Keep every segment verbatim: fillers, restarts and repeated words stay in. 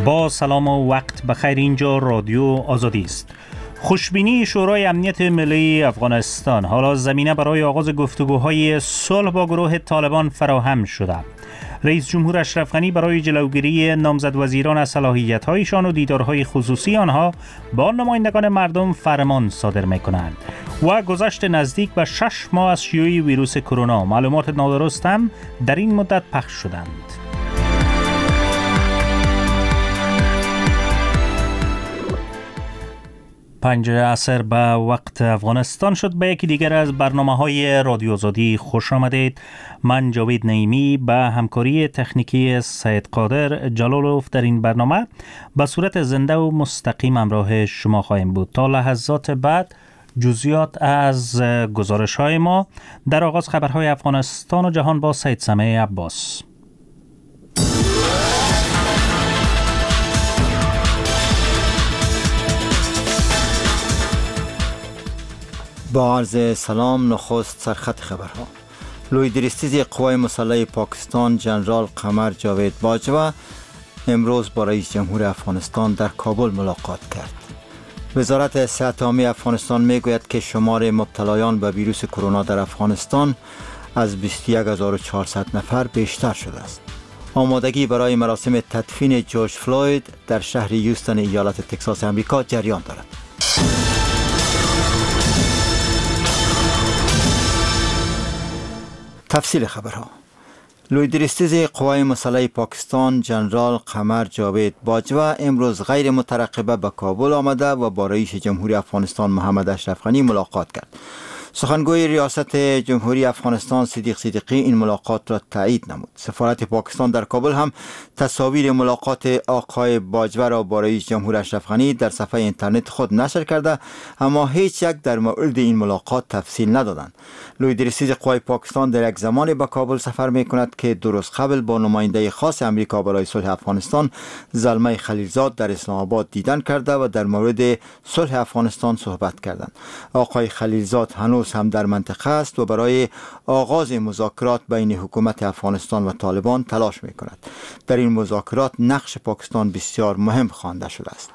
با سلام و وقت بخیر. اینجا رادیو آزادی است. خوشبینی شورای امنیت ملی افغانستان حالا زمینه برای آغاز گفتگوهای صلح با گروه طالبان فراهم شده. رئیس جمهور اشرف غنی برای جلوگیری نامزد وزیران از صلاحیت‌هایشان و دیدارهای خصوصی آنها با نمایندگان مردم فرمان صادر می‌کنند و گذشت نزدیک به شش ماه از شیوع ویروس کرونا معلومات نادرست هم در این مدت پخش شدند. پنج عصر به وقت افغانستان شد. به یکی دیگر از برنامه‌های رادیو آزادی خوش آمدید. من جاوید نعیمی به همکاری تکنیکی سید قادر جلالوف در این برنامه به صورت زنده و مستقیم همراه شما خواهیم بود. تا لحظات بعد جزئیات از گزارش‌های ما. در آغاز خبرهای افغانستان و جهان با سید سمیع عباس. با عرض سلام، نخست سرخط خبرها. لوی درستیز قوای مسلح پاکستان جنرال قمر جاوید باجوه امروز با رئیس جمهور افغانستان در کابل ملاقات کرد. وزارت صحت عامه افغانستان میگوید که شمار مبتلایان به ویروس کرونا در افغانستان از بیست و یک هزار و چهارصد نفر بیشتر شده است. آمادگی برای مراسم تدفین جورج فلوید در شهر یوستن ایالت تگزاس آمریکا جریان دارد. تفصیل خبرها. لوی درستیز قوای مسلح پاکستان جنرال قمر جاوید باجوه امروز غیر مترقبه به کابل آمده و با رئیس جمهوری افغانستان محمد اشرف غنی ملاقات کرد. سخنگوی ریاست جمهوری افغانستان صدیق صدیقی این ملاقات را تایید نمود. سفارت پاکستان در کابل هم تصاویر ملاقات آقای باجوه را با رئیس جمهور اشرف غنی در صفحه اینترنت خود نشر کرده، اما هیچ یک در مورد این ملاقات تفصیل ندادند. لوی درستیز قوای پاکستان در یک زمانی به کابل سفر می کند که درست قبل با نماینده خاص امریکا برای صلح افغانستان زلمه خلیلزاد در اسلام آباد دیدن کرده و در مورد صلح افغانستان صحبت کردند. آقای خلیلزاد هنوز هم در منطقه است و برای آغاز مذاکرات بین حکومت افغانستان و طالبان تلاش می کند. در این مذاکرات نقش پاکستان بسیار مهم خوانده شده است.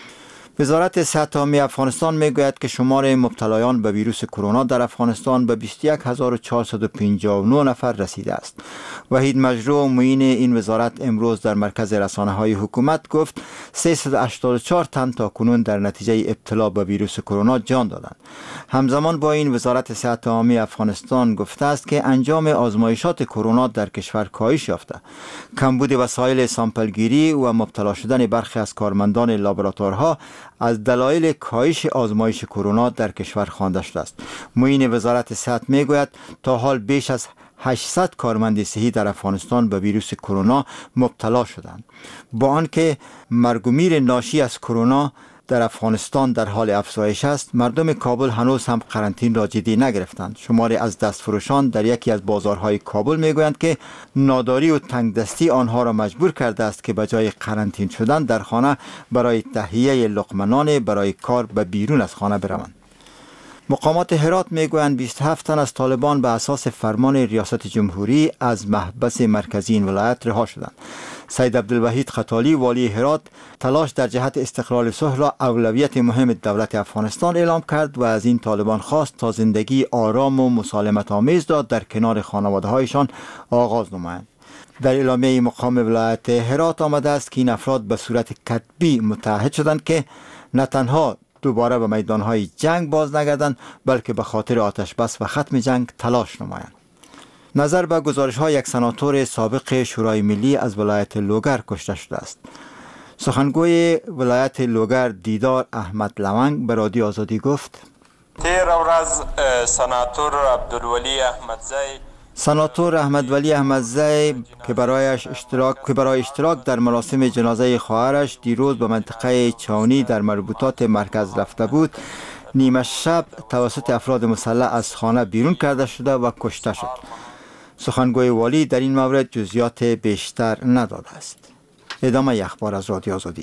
وزارت صحت عامه افغانستان میگوید که شمار مبتلایان به ویروس کرونا در افغانستان به بیست و یک هزار و چهارصد و پنجاه و نه نفر رسیده است. وحید مجروح معین این وزارت امروز در مرکز رسانه‌های حکومت گفت سیصد و هشتاد و چهار تن تا کنون در نتیجه ابتلا به ویروس کرونا جان دادند. همزمان با این وزارت صحت عامه افغانستان گفته است که انجام آزمایشات کرونا در کشور کاهش یافته. کمبود وسایل سامپلگیری و مبتلا شدن برخی از کارمندان لابراتوارها از دلایل کاهش آزمایش کرونا در کشور خوانده شده است. معین وزارت صحت میگوید تا حال بیش از هشتصد کارمند صحی در افغانستان به ویروس کرونا مبتلا شدند. با آنکه مرگ و میر ناشی از کرونا در افغانستان در حال افزایش است، مردم کابل هنوز هم قرنطینه را جدی نگرفتند. شماری از دستفروشان در یکی از بازارهای کابل میگویند که ناداری و تنگدستی آنها را مجبور کرده است که بجای قرنطینه شدن در خانه برای تهیه لقمه نان برای کار به بیرون از خانه بروند. مقامات هرات میگویند بیست و هفت تن از طالبان به اساس فرمان ریاست جمهوری از محبس مرکزی این ولایت رها شدند. سید عبدالوحید خطالی والی هرات تلاش در جهت استقرار صلح را اولویت مهم دولت افغانستان اعلام کرد و از این طالبان خواست تا زندگی آرام و مسالمت آمیز را در کنار خانواده هایشان آغاز نمایند. در اعلامیه مقام ولایت هرات آمده است که این افراد به صورت کتبی متعهد شدند که نه تنها دوباره به میدانهای جنگ باز نگردند بلکه به خاطر آتش بس و ختم جنگ تلاش نمایند. نظر به گزارش‌های یک سناتور سابق شورای ملی از ولایت لوگر کشته شده است. سخنگوی ولایت لوگر دیدار احمد لونگ به رادیو آزادی گفت تیر ورځ سناتور عبدالولی احمدزی سناتور احمدولی احمدزی که برایش اشتراک که برای اشتراک در مراسم جنازه خواهرش دیروز به منطقه چاونی در مربوطات مرکز رفته بود، نیمه شب توسط افراد مسلح از خانه بیرون کرده شده و کشته شد. سخنگوی والی در این مورد جزئیات بیشتر نداده است. ادامه اخبار از رادیو آزادی.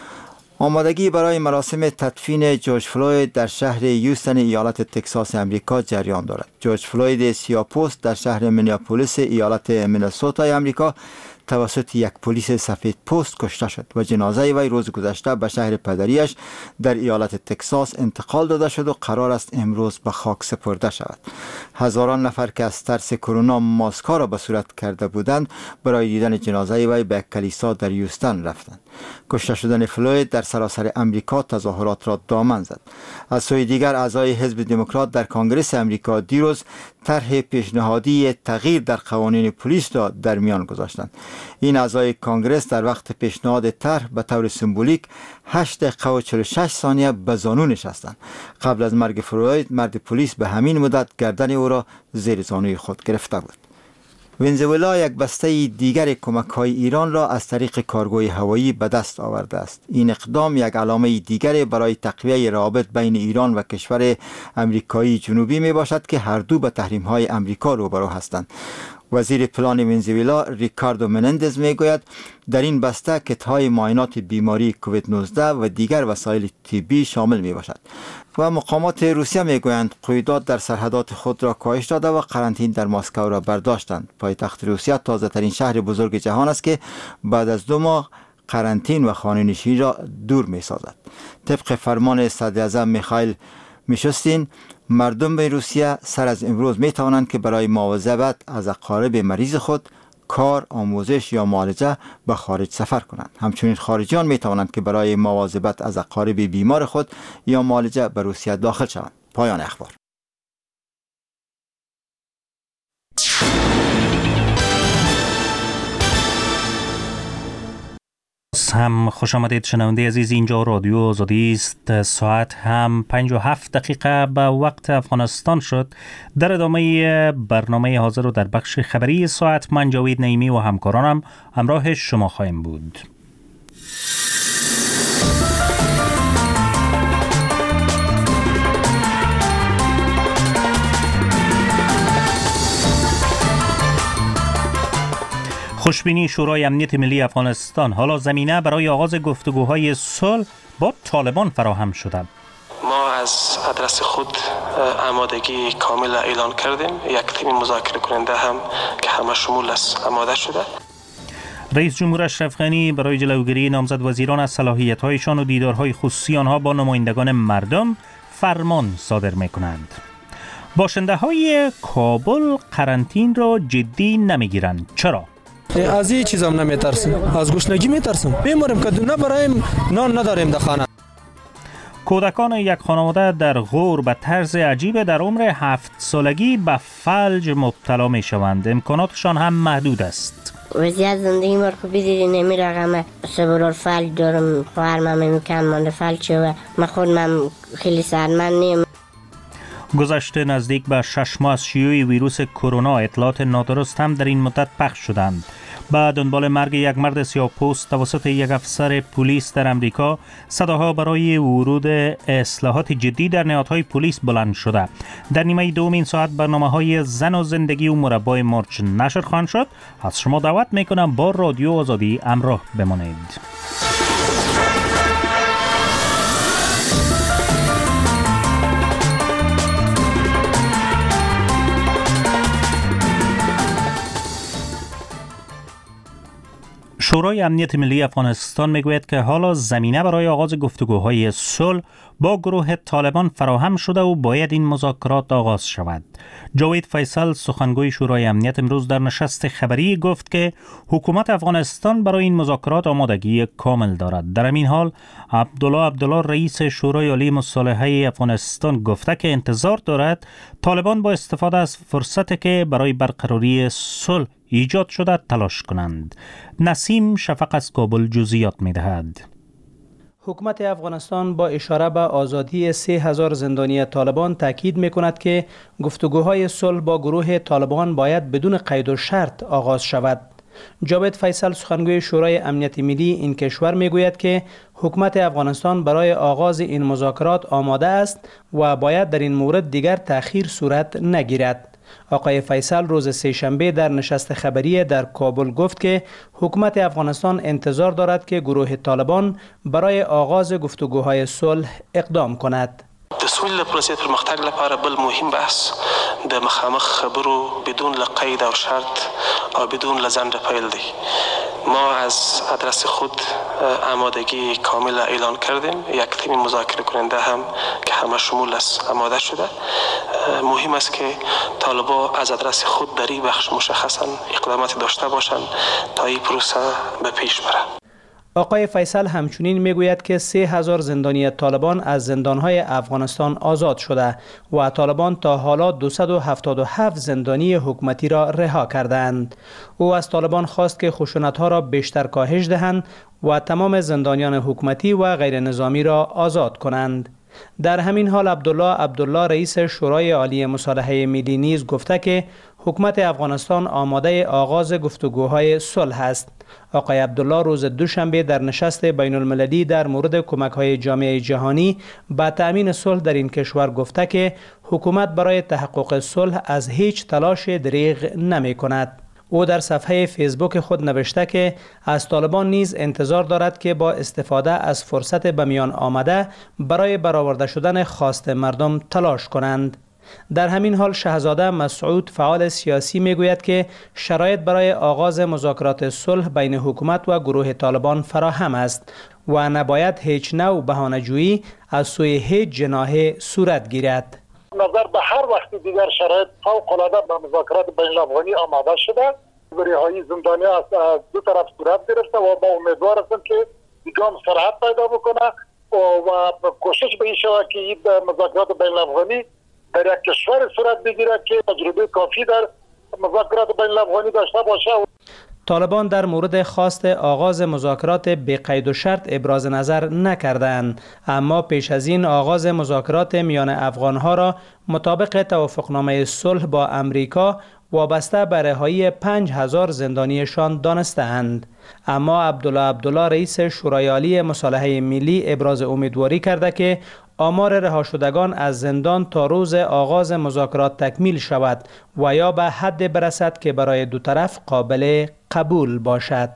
آمادگی برای مراسم تدفین جورج فلوید در شهر یوستن ایالت تگزاس آمریکا جریان دارد. جورج فلوید سیاه‌پوست در شهر مینیاپولیس ایالت مینسوتا آمریکا توسط یک پلیس سفید پوست کشته شد و جنازه وی روز گذشته به شهر پدریش در ایالت تکساس انتقال داده شد و قرار است امروز به خاک سپرده شود. هزاران نفر که از ترس کرونا ماسک‌ها را به صورت کرده بودند برای دیدن جنازه وی به کلیسا در هیوستن رفتند. کشته شدن فلوید در سراسر امریکا تظاهرات را دامن زد. از سوی دیگر اعضای حزب دموکرات در کنگره امریکا دیروز طرح پیشنهادی تغییر در قوانین پلیس را در میان گذاشتند. این اعضای کنگره در وقت پیشنهاد طرح به طور سمبولیک هشت دقیقه و چهل و شش ثانیه به زانو نشستند. قبل از مرگ فلوید مرد پلیس به همین مدت گردن او را زیر زانوی خود گرفته بود. ونزوئلا یک بسته دیگر کمک‌های ایران را از طریق کارگوی هوایی به دست آورده است. این اقدام یک علامه دیگر برای تقویت روابط بین ایران و کشور امریکایی جنوبی می باشد که هر دو به تحریم‌های امریکا روبرو هستند. وزیر پلان ونزوئلا ریکاردو منندز می گوید در این بسته کت‌های معاینات بیماری کووید نوزده و دیگر وسایل طبی شامل می باشد. و مقامات روسیه می گویند قیودات در سرحدات خود را کاهش داده و قرنطینه در مسکو را برداشتند. پایتخت روسیه تازه ترین شهر بزرگ جهان است که بعد از دو ماه قرنطینه و خانه‌نشینی را دور می سازد. طبق فرمان صدر اعظم میخائیل میشوستین، مردم به روسیه سر از امروز می توانند که برای مواظبت از اقارب مریض خود، کار، آموزش یا معالجه به خارج سفر کنند. همچنین خارجیان می توانند که برای مواظبت از اقارب بیمار خود یا معالجه به روسیه داخل شوند. پایان اخبار. هم خوش آمدید شنونده عزیز، اینجا رادیو آزادی است. ساعت هم پنج و هفت دقیقه به وقت افغانستان شد. در ادامه برنامه حاضر رو در بخش خبری ساعت من جاوید نعیمی و همکارانم همراه شما خواهیم بود. خوشبینی شورای امنیت ملی افغانستان حالا زمینه برای آغاز گفتگوهای صلح با طالبان فراهم شده. ما از آدرس خود آمادگی کامل اعلان کردیم. یک تیم مذاکره کننده هم که همه شمول است آماده شده. رئیس جمهور اشرف غنی برای جلوگیری نامزد وزیران از صلاحیت‌هایشان و دیدارهای خصوصی آنها با نمایندگان مردم فرمان صادر می‌کنند. باشنده‌های کابل قرنطینه را جدی نمی‌گیرند. چرا؟ از این چیزام نمیترسم، از گشنگی میترسم. بیماریم که نه برایم نان نداریم در خانه. کودکان یک خانواده در غور به طرز عجیب در عمر هفت سالگی به فلج مبتلا می شوند. امکاناتشان هم محدود است. وضعیت زندگی ما رو بدید نمی رقمه سبرار فلج دارم، خواهرم هم میکن مانده فلج و من خودم خیلی سرمند نیم. گذشته نزدیک به شش ماه از شیوع ویروس کرونا اطلاعات نادرست هم در این مدت پخش شدند. به دنبال مرگ یک مرد سیاه‌پوست توسط یک افسر پلیس در امریکا، صداها برای ورود اصلاحات جدی در نهادهای پلیس بلند شده. در نیمه دوم این ساعت برنامه‌های زن و زندگی و مربای مرچ نشر خواهند شد. از شما دعوت میکنم با رادیو آزادی همراه بمانید. شورای امنیت ملی افغانستان میگوید که حالا زمینه برای آغاز گفتگوهای صلح با گروه طالبان فراهم شده و باید این مذاکرات آغاز شود. جاوید فیصل سخنگوی شورای امنیت امروز در نشست خبری گفت که حکومت افغانستان برای این مذاکرات آمادگی کامل دارد. در این حال عبدالله عبدالله رئیس شورای عالی مصالحه افغانستان گفته که انتظار دارد طالبان با استفاده از فرصتی که برای برقراری صلح ایجاد شده تلاش کنند. نسیم شفق از کابل جزئیات می‌دهد. حکومت افغانستان با اشاره به آزادی سه هزار زندانی طالبان تاکید می‌کند که گفتگوهای صلح با گروه طالبان باید بدون قید و شرط آغاز شود. جاوید فیصل سخنگوی شورای امنیت ملی این کشور میگوید که حکومت افغانستان برای آغاز این مذاکرات آماده است و باید در این مورد دیگر تأخیر صورت نگیرد. آقای فیصل روز سه‌شنبه در نشست خبری در کابل گفت که حکومت افغانستان انتظار دارد که گروه طالبان برای آغاز گفتگوهای صلح اقدام کند. د سولې پروسې پرمختګ لپاره بل مهم بحث د مخامخ خبرو بدون قید او شرط او بدون لزند پیل دی. ما از آدرس خود آمادگی کامل اعلان کردیم. یک تیم مذاکره کننده هم که همه شمول است آماده شده. مهم است که طالبان از آدرس خود در این بخش مشخصا اقدامات داشته باشند تا این پروسه به پیش بره. آقای فیصل همچنین میگوید که سه هزار زندانی طالبان از زندانهای افغانستان آزاد شده و طالبان تا حالا دویست و هفتاد و هفت زندانی حکومتی را رها کردند. او از طالبان خواست که خشونت‌ها را بیشتر کاهش دهند و تمام زندانیان حکومتی و غیر نظامی را آزاد کنند. در همین حال عبدالله عبدالله رئیس شورای عالی مصالحه ملی نیز گفته که حکومت افغانستان آماده آغاز گفتگوهای صلح است. آقای عبدالله روز دوشنبه در نشست بین المللی در مورد کمک‌های جامعه جهانی به تأمین صلح در این کشور گفته که حکومت برای تحقق صلح از هیچ تلاش دریغ نمی کند. او در صفحه فیسبوک خود نوشته که از طالبان نیز انتظار دارد که با استفاده از فرصت به میان آمده برای برآورده شدن خواست مردم تلاش کنند. در همین حال شهزاده مسعود فعال سیاسی میگوید که شرایط برای آغاز مذاکرات صلح بین حکومت و گروه طالبان فراهم است و نباید هیچ نوع بهانه‌جویی از سوی هیچ جناح صورت گیرد. نظر به هر وقت دیگر شرایط فوق‌العاده به مذاکرات بین الافغانی آماده شده. رهایی زندانیان از دو طرف صورت گرفته و با امیدوار هستم که دیگه هم سرعت پیدا بکنه و کوشش به این شود که این مذاکرات بین الافغانی در یک کشور صورت بگیرد که تجربه کافی در مذاکرات بین الافغانی داشته باشه. طالبان در مورد خواست آغاز مذاکرات بی قید و شرط ابراز نظر نکردند، اما پیش از این آغاز مذاکرات میان افغانها را مطابق توافقنامه صلح با امریکا وابسته به رهایی پنج هزار زندانیشان دانسته‌اند. اما عبدالله عبدالله رئیس شورای عالی مصالحه ملی ابراز امیدواری کرده که آمار رها شدگان از زندان تا روز آغاز مذاکرات تکمیل شود و یا به حد برسد که برای دو طرف قابل قبول باشد.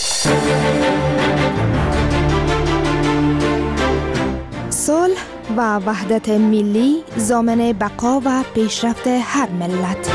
صلح و وحدت ملی ضامن بقا و پیشرفت هر ملت.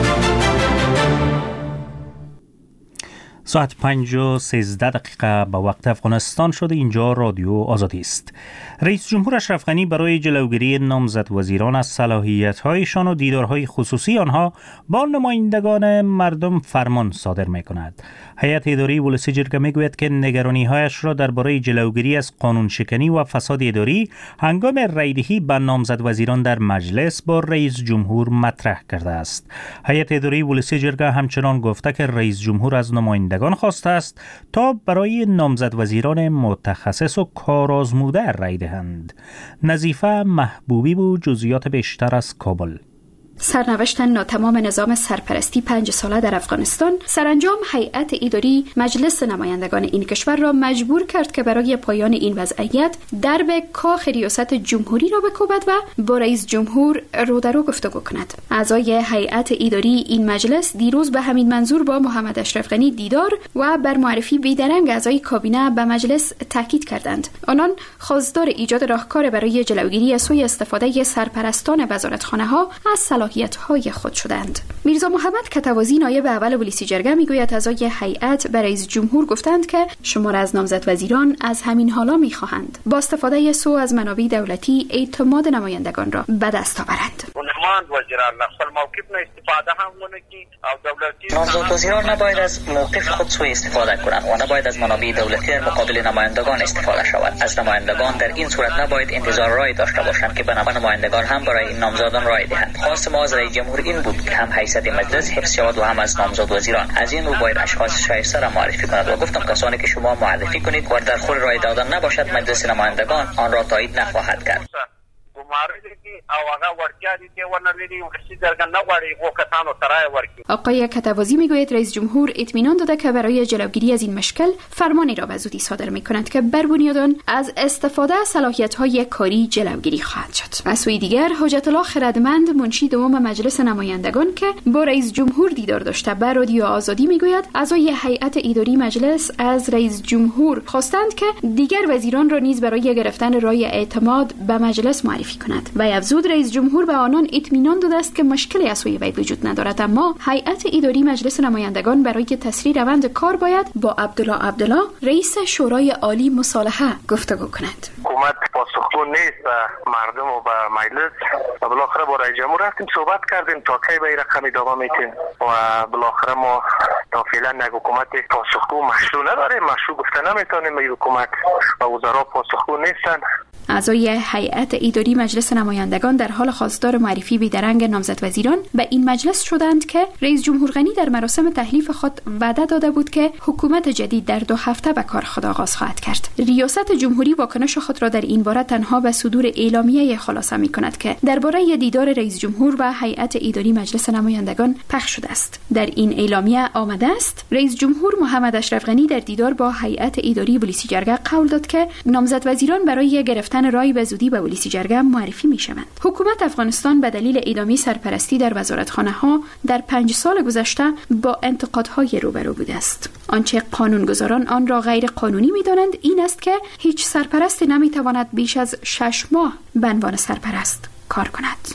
ساعت پنج و سیزده دقیقه به وقت افغانستان شده. اینجا رادیو آزادی است. رئیس جمهور اشرف غنی برای جلوگیری نامزد وزیران از صلاحیت‌هایشان و دیدارهای خصوصی آنها با نمایندگان مردم فرمان صادر می‌کند. هیئت اداری ولسی جرگه می‌گوید که نگرانی‌هایش را درباره جلوگیری از قانون شکنی و فساد اداری هنگام رأی‌دهی به نامزد وزیران در مجلس با رئیس جمهور مطرح کرده است. هیئت اداری ولسی جرگه همچنان گفته که رئیس جمهور از نمایندگان خواسته است تا برای نامزد وزیران متخصص و کارآزموده رأی دهند. نظیفه محبوبی بود جزئیات بیشتر از کابل. سرنوشت ناتمام نظام سرپرستی پنج ساله در افغانستان سرانجام هیئت اداری مجلس نمایندگان این کشور را مجبور کرد که برای پایان این وضعیت درب کاخ ریاست جمهوری را بکوبد و با رئیس جمهور رو در رو گفتگو کند. اعضای هیئت اداری این مجلس دیروز به همین منظور با محمد اشرف غنی دیدار و بر معرفی بیدرنگ اعضای کابینه به مجلس تاکید کردند. آنان خواستار ایجاد راهکار برای جلوگیری از سوء استفاده سرپرستان وزارتخانه‌ها از صلاحیت‌های خود شدند. میرزا محمد کتوازی نایب اول ولسی جرگه میگوید اعضای هیئت به رئیس جمهور گفتند که شمار از نامزد وزیران از همین حالا میخواهند با استفاده سو از منابع دولتی اعتماد نمایندگان را به دست آورند. نامزد وزیران نباید از موقف خود سوء استفاده کنند و نباید از منابع دولتی در مقابل نمایندگان استفاده شود. از نمایندگان در این صورت نباید انتظار رای داشته باشند که به نمایندگان هم برای این نامزدان رای دهند. خواست ما از رئیس جمهور این بود که هم حیثیت مجلس حفظ شود و هم از نامزد وزیران. از این رو باید اشخاص شایسته را معرفی کند و گفتم کسانی که شما معرفی کنید و در خور رای دادن نباشد مجلس نمایندگان آن را تایید نخواهد کرد. آقای کتوازی میگوید رئیس جمهور اطمینان داده که برای جلوگیری از این مشکل فرمانی را به زودی صادر می‌کند که بر بنیاد آن از استفاده از صلاحیت‌های کاری جلوگیری خواهد شد. از سوی دیگر حجت الله خردمند منشی دوم مجلس نمایندگان که با رئیس جمهور دیدار داشته بر رادیو آزادی میگوید اعضای هیئت اداری مجلس از رئیس جمهور خواستند که دیگر وزیران را نیز برای گرفتن رای اعتماد به مجلس معرفی معرفی کند. و افزود رئیس جمهور به آنان اطمینان داده است که مشکلی از سوی وی وجود ندارد، اما هیئت اداری مجلس نمایندگان برای تسریع روند کار باید با عبدالله عبدالله رئیس شورای عالی مصالحه گفتگو کند. حکومت پاسخگو نیست به مردم و به مجلس و بالاخره با رئیس جمهور رفتیم صحبت کردیم تا کی به این رقم ادامه میتیم و بالاخره ما تا فعلا یک حکومت پاسخگو مشروع نداریم، مشروع گفته نمیتونیم. این حکومت و وزرا پاسخگو نیستن. اعضای هیئت اداری مجلس نمایندگان در حال خواستار معرفی بیدرنگ نامزد وزیران به این مجلس شدند که رئیس جمهور غنی در مراسم تحلیف خود وعده داده بود که حکومت جدید در دو هفته به کار خود آغاز خواهد کرد. ریاست جمهوری واکنش خود را در این باره تنها به صدور اعلامیه خلاصه می کند که درباره دیدار رئیس جمهور و هیئت اداری مجلس نمایندگان پخش شده است. در این اعلامیه آمده است رئیس جمهور محمد اشرف غنی در دیدار با هیئت اداری ولسی جرگه قول داد که نامزد وزیران برای گرفتن رای به زودی به ولسی جرگه معرفی می شوند. حکومت افغانستان به دلیل ادامه سرپرستی در وزارتخانه ها در پنج سال گذشته با انتقادهای روبرو بوده است. آنچه قانونگذاران آن را غیر قانونی می دانند این است که هیچ سرپرستی نمی تواند بیش از شش ماه به عنوان سرپرست کار کند.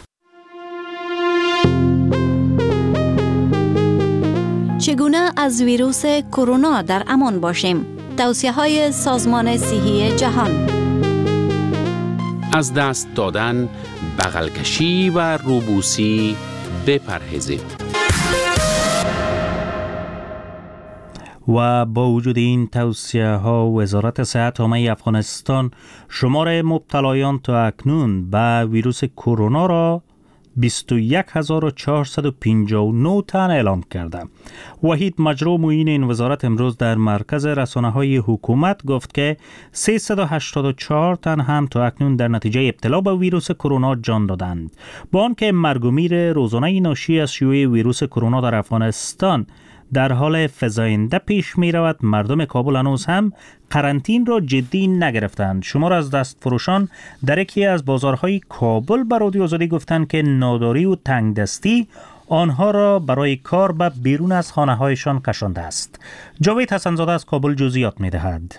چگونه از ویروس کرونا در امان باشیم؟ توصیه‌های سازمان صحی جهان. از دست دادن، بغل کشی و روبوسی بپرهیزید. و با وجود این توصیه ها وزارت صحت عامه افغانستان شمار مبتلایان تا اکنون به ویروس کرونا را بیست و یک هزار و چهارصد و پنجاه و نه تن اعلام کرده. وحید مجرو معین این وزارت امروز در مرکز رسانه‌های حکومت گفت که سیصد و هشتاد و چهار تن هم تا اکنون در نتیجه ابتلا به ویروس کرونا جان دادند. با آنکه مرگ و میر روزانه ناشی از شیوع ویروس کرونا در افغانستان در حال فزاینده پیش می رود، مردم کابل هنوز هم قرنطین را جدی نگرفتند. شمار از دست فروشان در یکی از بازارهای کابل به رادیو آزادی گفتند که ناداری و تنگ دستی آنها را برای کار به بیرون از خانه هایشان کشانده است. جاوید حسن‌زاده از کابل جزئیات می دهد.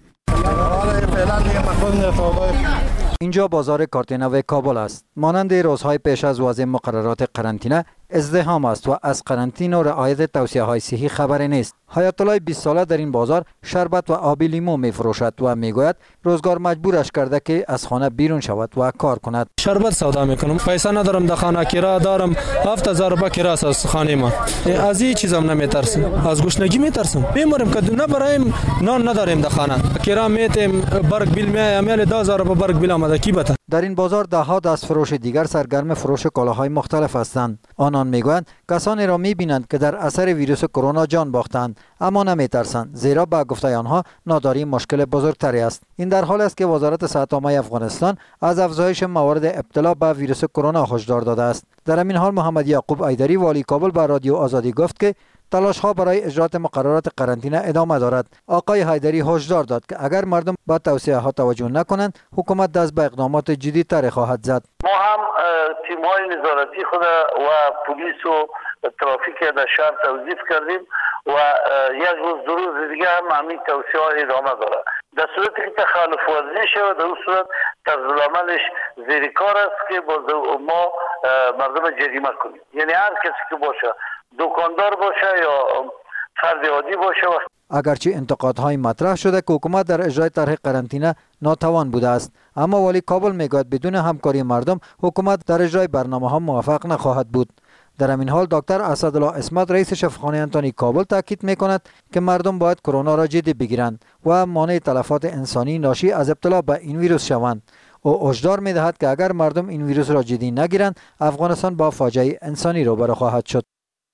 اینجا بازار کارتینو کابل است. مانند روزهای پیش از وضع مقررات قرنطینه ازدحام است و از قرنطینه و رعایت توصیه های صحی خبری نیست. حیات الله بیست ساله در این بازار شربت و آب لیمو می فروشد و می گوید روزگار مجبورش کرده که از خانه بیرون شود و کار کند. شربت سودا میکنم، پیسه ندارم، در خانه کرایه دارم، هفت هزار روپیه کرایه است از خانه ما. از این چیزام نمیترسم، از گشنگی میترسم. بیمارم که نه برایم نان نداریم در خانه، کرایه میتیم برگ بیل میای امیال دو هزار روپیه برگ بیل آمده کی بتا. در این بازار ده ها دست فروش دیگر سرگرم فروش کالاهای مختلف هستند. آنان میگویند کسانی را میبینند که در اثر ویروس کرونا جان باختند اما نمیترسند، زیرا با گفته آنها ناداری مشکل بزرگتری است. این در حالی است که وزارت صحت عامه افغانستان از افزایش موارد ابتلا به ویروس کرونا هشدار داده است. در همین حال محمد یعقوب ایدری والی کابل با رادیو آزادی گفت که تلاش ها برای اجرات مقررات قرنطینه ادامه دارد. آقای حیدری هشدار داد که اگر مردم به توصیه ها توجه نکنند حکومت دست به اقدامات جدی تر خواهد زد. ما هم تیم های نظارتی خود و پلیس و ترافیک در شهر توظیف کردیم و یک روز دو روز دیگه هم همین توصیه ها ادامه دارد. در صورتی که تخالف ورزی شود در اون صورت طرز العملش زیر کار است که ما مردم جریمه کنیم. یعنی هر کسی که باشه، دکاندار باشه یا فرد عادی باشه. اگرچه انتقادهای مطرح شده که حکومت در اجرای طرح قرنطینه ناتوان بوده است، اما والی کابل میگوید بدون همکاری مردم حکومت در اجرای برنامه ها موفق نخواهد بود. در همین حال دکتر اسدالله اسمت رئیس شفاخانه انتانی کابل تاکید میکند که مردم باید کرونا را جدی بگیرند و مانع تلفات انسانی ناشی از ابتلا به این ویروس شوند. او هشدار میدهد که اگر مردم این ویروس را جدی نگیرند افغانستان با فاجعه انسانی روبرو خواهد شد.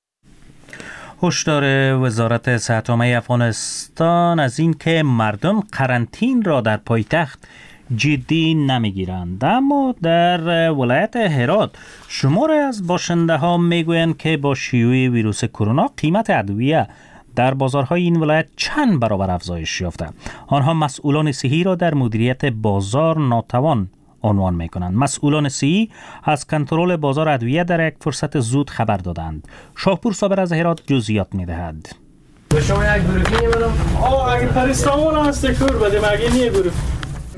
هشدار وزارت صحت عامه افغانستان از این که مردم قرنطین را در پایتخت جدی نمیگیرند. اما در ولایت هرات شمار از باشنده ها میگویند که با شیوع ویروس کرونا قیمت ادویه در بازارهای این ولایت چند برابر افزایش یافته. آنها مسئولان صحی را در مدیریت بازار ناتوان عنوان میکنند. مسئولان صحی از کنترل بازار ادویه در یک فرصت زود خبر دادند. شاهپور صابر از هرات جزئیات میدهد. به شما یک گروهی میبرم. آه اگه پرستامون هست کور بدیم اگه نیه گروه.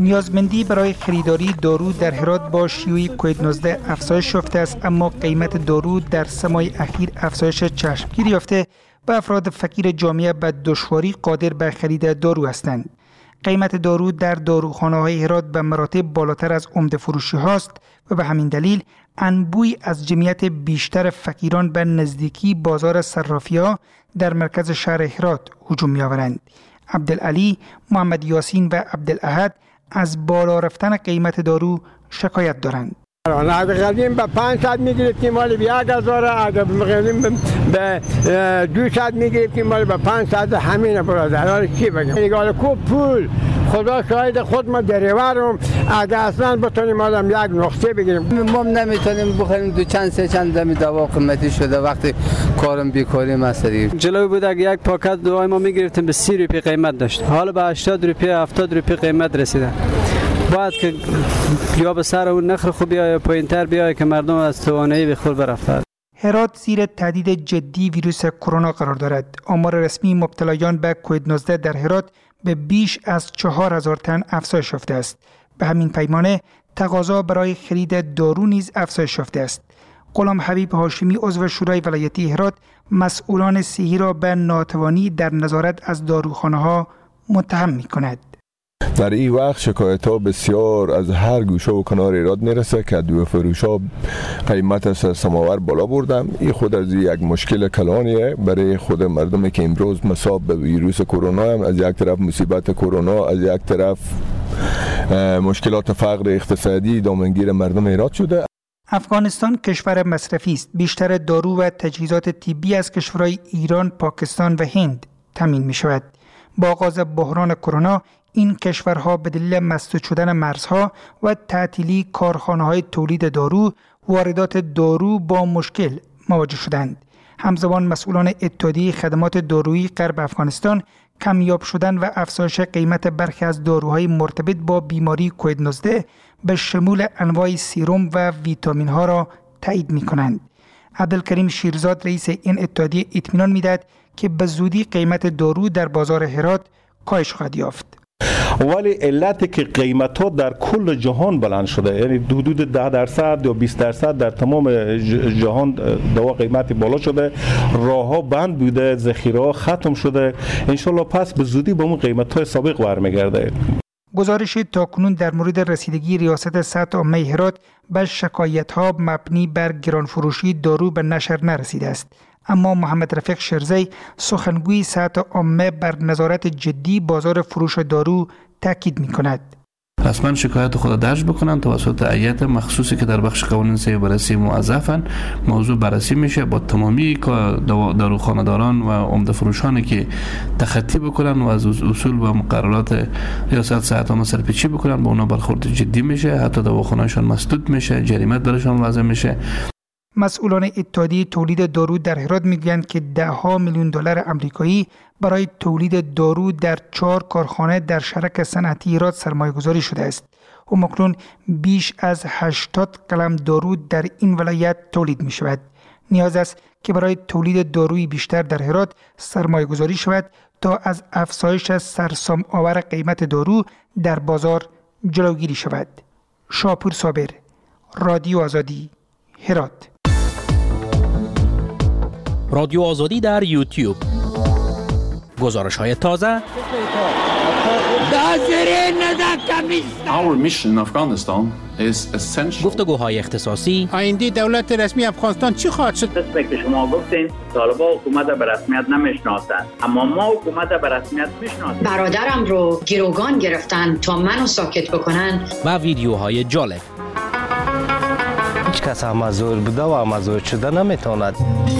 نیازمندی برای خریداری دارو در هرات با شیوع کووید نوزده افزایش یافته است، اما قیمت دارو در سه ماه اخیر افزایش چشمگیر یافته و افراد فقیر جامعه به دشواری قادر به خرید دارو هستند. قیمت دارو در داروخانه‌های هرات به مراتب بالاتر از عمده فروشی هاست و به همین دلیل انبوی از جمعیت بیشتر فقیران به نزدیکی بازار صرافی‌ها در مرکز شهر هرات هجوم می‌آورند. عبدالعلی، محمد یاسین و عبدالاحد از بالا رفتن قیمت دارو شکایت دارند. اگر قدیم به پانصد میگرفتیم مال به یک هزار، اگر قدیم به دویست میگرفتیم مال به پانصد. همین برادر، حالا چی بگم؟ اگر کو پول خدا شاید خود ما دریورم، اگر اصلا بتونیم آدم یک نقطه بگیریم. ما نمیتونیم بخوریم، دو چند سه چند دمی دوا قیمتی شده، وقتی کارم بیکاری مسئله. جلوی بود اگه یک پاکت دوای ما میگرفتیم به سی روپیه قیمت داشت، حالا به هشتاد روپیه هفتاد روپیه قیمت رسیده. باید که یا به سر اون نخر خوب یا پایین‌تر بیاید که مردم از توانایی به خود برفتند. هرات زیر تهدید جدی ویروس کرونا قرار دارد. آمار رسمی مبتلایان به کووید نوزده در هرات به بیش از چهار هزار تن افزایش یافته است. به همین پیمانه تقاضا برای خرید دارو نیز افزایش یافته است. غلام حبیب هاشمی عضو شورای ولایتی هرات مسئولان صحی را به ناتوانی در نظارت از داروخانه‌ها متهم می‌کند. در این وقت شکایت ها بسیار از هر گوشه و کنار ایراد میرسه که دو فروش ها قیمت سماور بالا بردم. این خود از یک مشکل کلانیه برای خود مردمی که امروز مصاب به ویروس کرونا هم، از یک طرف مصیبت کرونا، از یک طرف مشکلات فقر اقتصادی دامنگیر مردم ایراد شده. افغانستان کشور مصرفی است. بیشتر دارو و تجهیزات طبی از کشورهای ایران، پاکستان و هند تامین می شود. با آغاز بحران کرونا این کشورها به دلیل مسدود شدن مرزها و تعطیلی کارخانه‌های تولید دارو، واردات دارو با مشکل مواجه شدند. همزمان مسئولان اتحادیه خدمات دارویی غرب افغانستان کمیاب شدن و افزایش قیمت برخی از داروهای مرتبط با بیماری کووید نوزده به شمول انواع سیروم و ویتامین ها را تایید می کنند. عبدالکریم شیرزاد رئیس این اتحادیه اطمینان می‌دهد که به زودی قیمت دارو در بازار هرات کاهش خواهد یافت. ولی علتی که قیمت ها در کل جهان بلند شده، یعنی حدود ده درصد یا بیست درصد در تمام جهان دوا قیمتی بالا شده، راه ها بند بوده، ذخیره ها ختم شده. انشالله پس به زودی به اون قیمت های سابق برمیگرده. گزارش تاکنون در مورد رسیدگی ریاست سطح عامه هرات به شکایت ها مبنی بر گرانفروشی دارو به نشر نرسیده است. اما محمد رفیق شرزی سخنگوی سطح عامه بر نظارت جدی بازار فروش دارو تاکید می کند. رسما شکایت خود درج بکنن توسط هیئت مخصوصی که در بخش قوانین صحی بررسی موظفن. موضوع بررسی میشه با تمامی داروخانه‌داران و عمده فروشانی که تخطی بکنن و از اصول و مقررات ریاست صحت عامه سرپیچی بکنن، با اونا برخورد جدی میشه، حتی دواخانه‌شان مسدود میشه، جریمه برشان وضع میشه. مسئولان اتحادیه تولید دارو در هرات میگویند که ده ها میلیون دلار آمریکایی برای تولید دارو در چهار کارخانه در شرک صنعتی هرات سرمایه گذاری شده است و مکنون بیش از هشتاد قلم دارو در این ولایت تولید می شود. نیاز است که برای تولید داروی بیشتر در هرات سرمایه گذاری شود تا از افزایش سرسام آور قیمت دارو در بازار جلوگیری شود. شاپور صابر، رادیو آزادی، هرات. رادیو آزادی در یوتیوب. گزارش های تازه. Our mission in Afghanistan is essential. گفتگوهای اختصاصی. آینده دولت رسمی افغانستان چی خواهد شد؟ قسمی که شما گفتین طالبان حکومت به رسمیت نمیشناسند، اما ما حکومت به رسمیت میشناسیم. برادرم رو گروگان گرفتن تا منو ساکت بکنن. و ویدیوهای جالب. هیچ کس مزور بوده و مزور شده نمیتواند.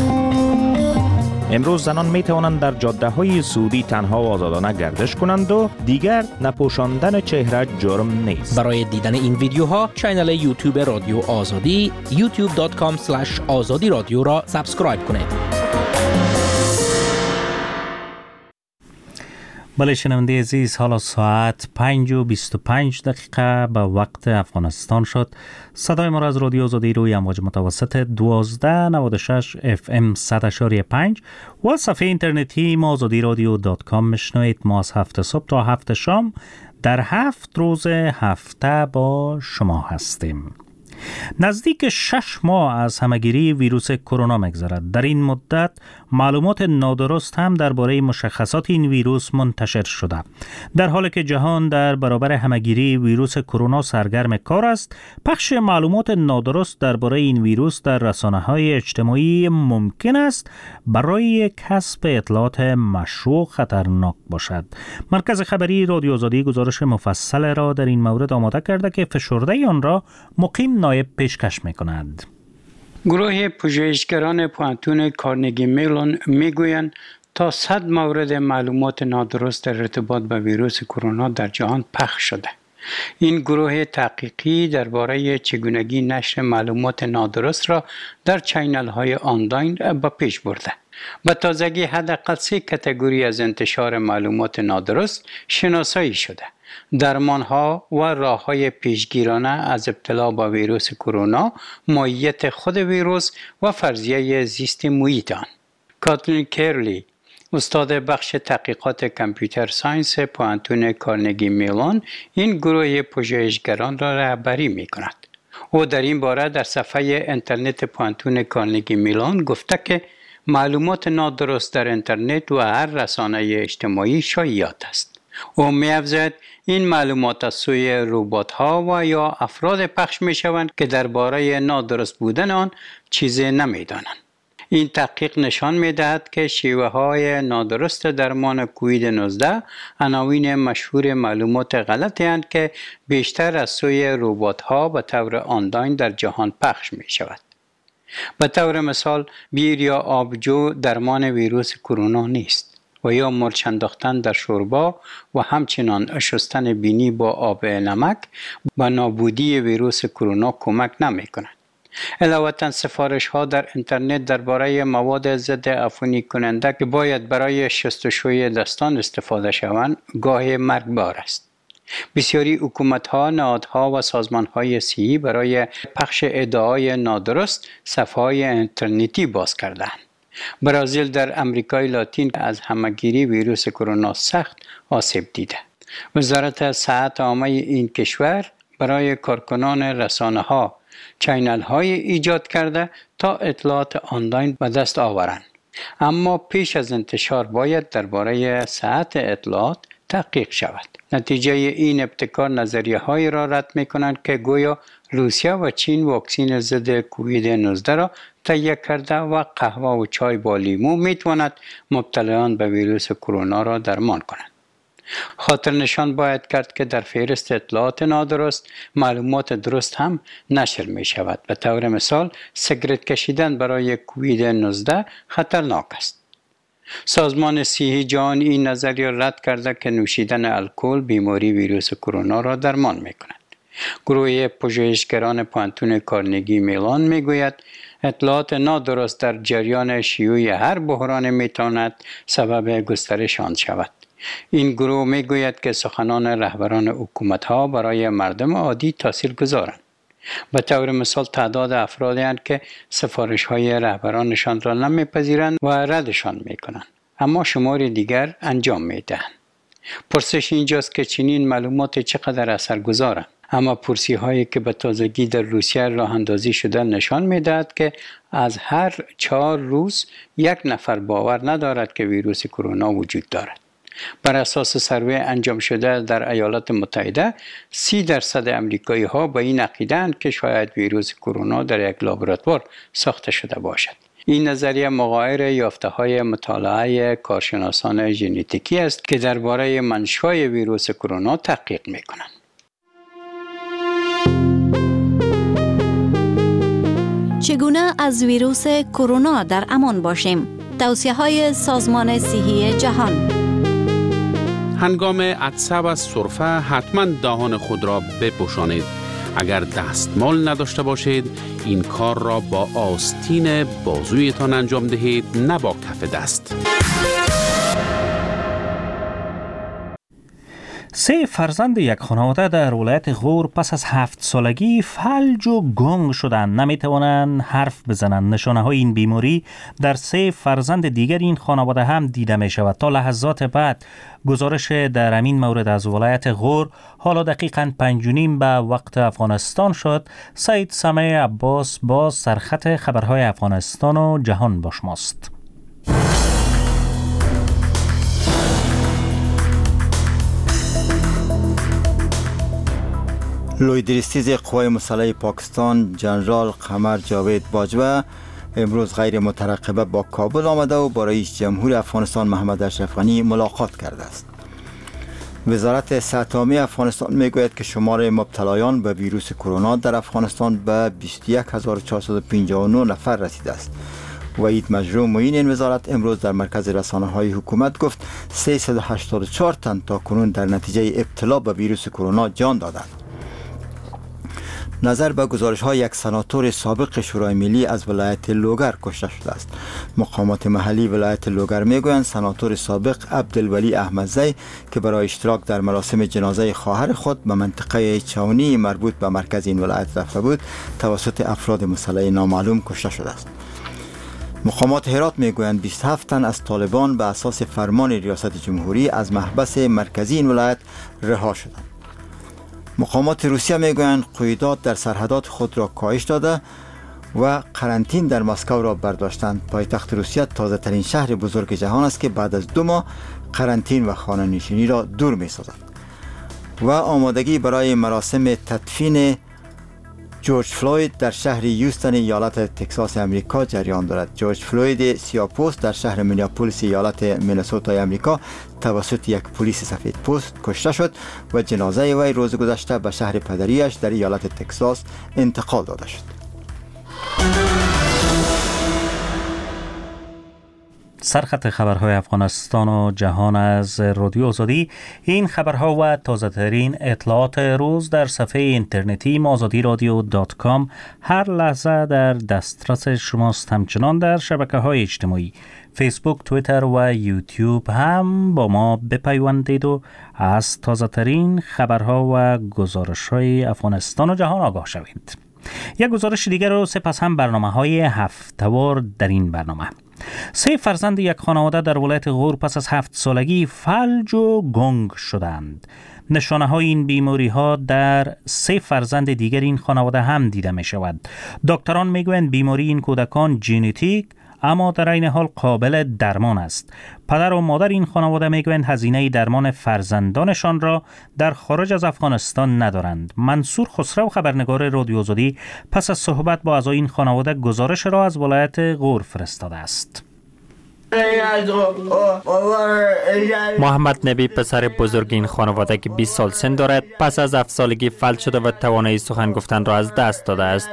امروز زنان می توانند در جاده های سعودی تنها و آزادانه گردش کنند و دیگر نپوشاندن چهره جرم نیست. برای دیدن این ویدیوها کانال یوتیوب رادیو آزادی یوتیوب دات کام اسلش آزادی رادیو را سابسکرایب کنید. بله شنونده عزیز، حالا ساعت پنج و بیست و پنج دقیقه به وقت افغانستان شد. صدای ما را از رادیو آزادی روی امواج متوسط دوازده نود و شش اف ام صد اشاری پنج و صفحه اینترنتی ما آزادی رادیو دات کام میشنوید. ما از هفت صبح تا هفت شام در هفت روز هفته با شما هستیم. نزدیک شش ماه از همهگیری ویروس کرونا می‌گذرد. در این مدت معلومات نادرست هم درباره مشخصات این ویروس منتشر شده. در حالی که جهان در برابر همهگیری ویروس کرونا سرگرم کار است، پخش معلومات نادرست درباره این ویروس در رسانه‌های اجتماعی ممکن است برای کسب اطلاعات مشروع خطرناک باشد. مرکز خبری رادیو آزادی گزارش مفصل را در این مورد آماده کرده که فشرده آن را مقیم نایب پیشکش می‌کند. گروه پژوهشگران پوانتون کارنگی میلون میگویند تا صد مورد معلومات نادرست در ارتباط با ویروس کرونا در جهان پخش شده. این گروه تحقیقی درباره چگونگی نشر معلومات نادرست را در چینل های آنلاین با پیش برده. به تازگی حداقل سه کاتگوری از انتشار معلومات نادرست شناسایی شده: درمان‌ها و راه‌های پیشگیرانه از ابتلا با ویروس کرونا، ماهیت خود ویروس و فرضیه زیست محیط آن. کاتلین کرلی، استاد بخش تحقیقات کامپیوتر ساینس پوانتون کارنگی میلون، این گروه پژوهشگران را رهبری می‌کند. او در این باره در صفحه اینترنت پوانتون کارنگی میلون گفته که معلومات نادرست در اینترنت و هر رسانه اجتماعی شایعات است. او می‌افزاید این معلومات از سوی ربات‌ها و یا افراد پخش می‌شوند که درباره نادرست بودن آن چیزی نمی‌دانند. این تحقیق نشان می‌دهد که شیوه‌های نادرست درمان کووید نوزده عناوین مشهور معلومات غلطی اند که بیشتر از سوی ربات‌ها به طور آنلاین در جهان پخش می‌شود. به طور مثال بیر یا آبجو درمان ویروس کرونا نیست و یا مرچ انداختن در شوربا و همچنان شستن بینی با آب نمک با نابودی ویروس کرونا کمک نمی کند. علاوه سفارش ها در اینترنت درباره مواد ضد عفونی کننده که باید برای شستشوی دستان استفاده شوند گاهی مرگبار است. بسیاری حکومت‌ها، نهادها و سازمان‌های صحی برای پخش ادعای نادرست صفحه‌های اینترنتی باز کردند. برزیل در امریکای لاتین از همهگیری ویروس کرونا سخت آسیب دیده. وزارت صحت عامه این کشور برای کارکنان رسانه‌ها چینل‌های ایجاد کرده تا اطلاعات آنلاین به دست آورند. اما پیش از انتشار باید درباره صحت اطلاعات تحقیق شود. نتیجه این ابتکار نظریه هایی را رد می کنند که گویا روسیه و چین واکسین ضد کووید نوزده را تهیه کرده و قهوه و چای با لیمو می تواند مبتلایان به ویروس کرونا را درمان کند. خاطر نشان باید کرد که در فهرست اطلاعات نادرست معلومات درست هم نشر می شود. به طور مثال سیگارت کشیدن برای کووید نوزده خطرناک است. سازمان صحی جهانی این نظریه رد کرده که نوشیدن الکل بیماری ویروس کرونا را درمان می کند. گروه پژوهشگران پوانتون کارنگی میلون می گوید اطلاعات نادرست در جریان شیوع هر بحران می تواند سبب گسترش آن شود. این گروه می گوید که سخنان رهبران حکومت ها برای مردم عادی تاثیر گذارند. به طور مثال تعداد افرادی هستند که سفارش های رهبرانشان را نمیپذیرند و ردشان میکنند، اما شمار دیگر انجام میدهند. پرسش اینجاست که چنین معلومات چقدر اثرگذارند؟ اما پرسی هایی که به تازگی در روسیه راه اندازی شده نشان میدهد که از هر چهار روز یک نفر باور ندارد که ویروس کرونا وجود دارد. بر اساس سروی انجام شده در ایالات متحده، سی درصد امریکایی ها به این عقیده‌اند که شاید ویروس کرونا در یک لابراتوار ساخته شده باشد. این نظریه مغایر یافته های مطالعه کارشناسان ژنتیکی است که درباره منشأ ویروس کرونا تحقیق می‌کنند. چگونه از ویروس کرونا در امان باشیم؟ توصیه‌های سازمان صحی جهان. هنگام عطسه و سرفه حتما دهان خود را بپوشانید. اگر دستمال نداشته باشید این کار را با آستین بازویتان انجام دهید، نه با کف دست. سه فرزند یک خانواده در ولایت غور پس از هفت سالگی فلج و گنگ شدند، نمیتوانند حرف بزنند. نشانه های این بیماری در سه فرزند دیگر این خانواده هم دیده می شود. تا لحظات بعد گزارش در همین مورد از ولایت غور. حالا دقیقاً پنج و نیم به وقت افغانستان شد. سید سمیع عباس با سرخط خبرهای افغانستان و جهان با شماست. لوی درستیز قوای مسلح پاکستان جنرال قمر جاوید باجوه امروز غیر مترقبه با کابل آمده و با رئیس جمهور افغانستان محمد اشرف غنی ملاقات کرده است. وزارت صحت عامه افغانستان میگوید که شمار مبتلایان به ویروس کرونا در افغانستان به بیست و یک هزار و چهارصد و پنجاه و نه نفر رسیده است. وحید مجروح معین این وزارت امروز در مرکز رسانه‌های حکومت گفت سیصد و هشتاد و چهار تن تا کنون در نتیجه ابتلا به ویروس کرونا جان دادند. نظر به گزارش های یک سناتور سابق شورای ملی از ولایت لوگر کشته شده است. مقامات محلی ولایت لوگر میگویند سناتور سابق عبدالولی احمدزی که برای اشتراک در مراسم جنازه خواهر خود به منطقه چاونی مربوط به مرکز این ولایت رفته بود توسط افراد مسلح نامعلوم کشته شده است. مقامات هرات میگویند بیست و هفت تن از طالبان به اساس فرمان ریاست جمهوری از محبس مرکزی این ولایت رها شدند. مقامات روسیه میگویند قیودات در سرحدات خود را کاهش داده و قرنطین در مسکو را برداشتند. پایتخت روسیه تازه ترین شهر بزرگ جهان است که بعد از دو ماه قرنطین و خانه نشینی را دور می سازد. و آمادگی برای مراسم تدفین جورج فلوید در شهر یوستن ایالت تگزاس امریکا جریان دارد. جورج فلوید سیاه‌پوست در شهر مینیاپولیس ایالت مینسوتا امریکا توسط یک پلیس سفید پوست کشته شد و جنازه وی روز گذشته به شهر پدریش در ایالت تگزاس انتقال داده شد. سرخط خبرهای افغانستان و جهان از رادیو آزادی. این خبرها و تازه ترین اطلاعات روز در صفحه اینترنتی آزادی رادیو دات کام هر لحظه در دسترس شماست. همچنان در شبکه های اجتماعی فیسبوک، توییتر و یوتیوب هم با ما بپیوندید و از تازه ترین خبرها و گزارش های افغانستان و جهان آگاه شوید. یک گزارش دیگر رو سپس هم برنامه های هفته‌وار در این برنامه. سه فرزند یک خانواده در ولایت غور پس از هفت سالگی فلج و گنگ شدند. نشانه های این بیماری ها در سه فرزند دیگر این خانواده هم دیده می شود. دکتران می گویند بیماری این کودکان ژنتیک اما در این حال قابل درمان است. پدر و مادر این خانواده میگویند هزینه درمان فرزندانشان را در خارج از افغانستان ندارند. منصور خسرو خبرنگار رادیو آزادی پس از صحبت با اعضای این خانواده گزارش را از ولایت غور فرستاده است. محمد نبی پسر بزرگ این خانواده که بیست سال سن دارد پس از هفت سالگی فلج شده و توانایی سخن گفتن را از دست داده است.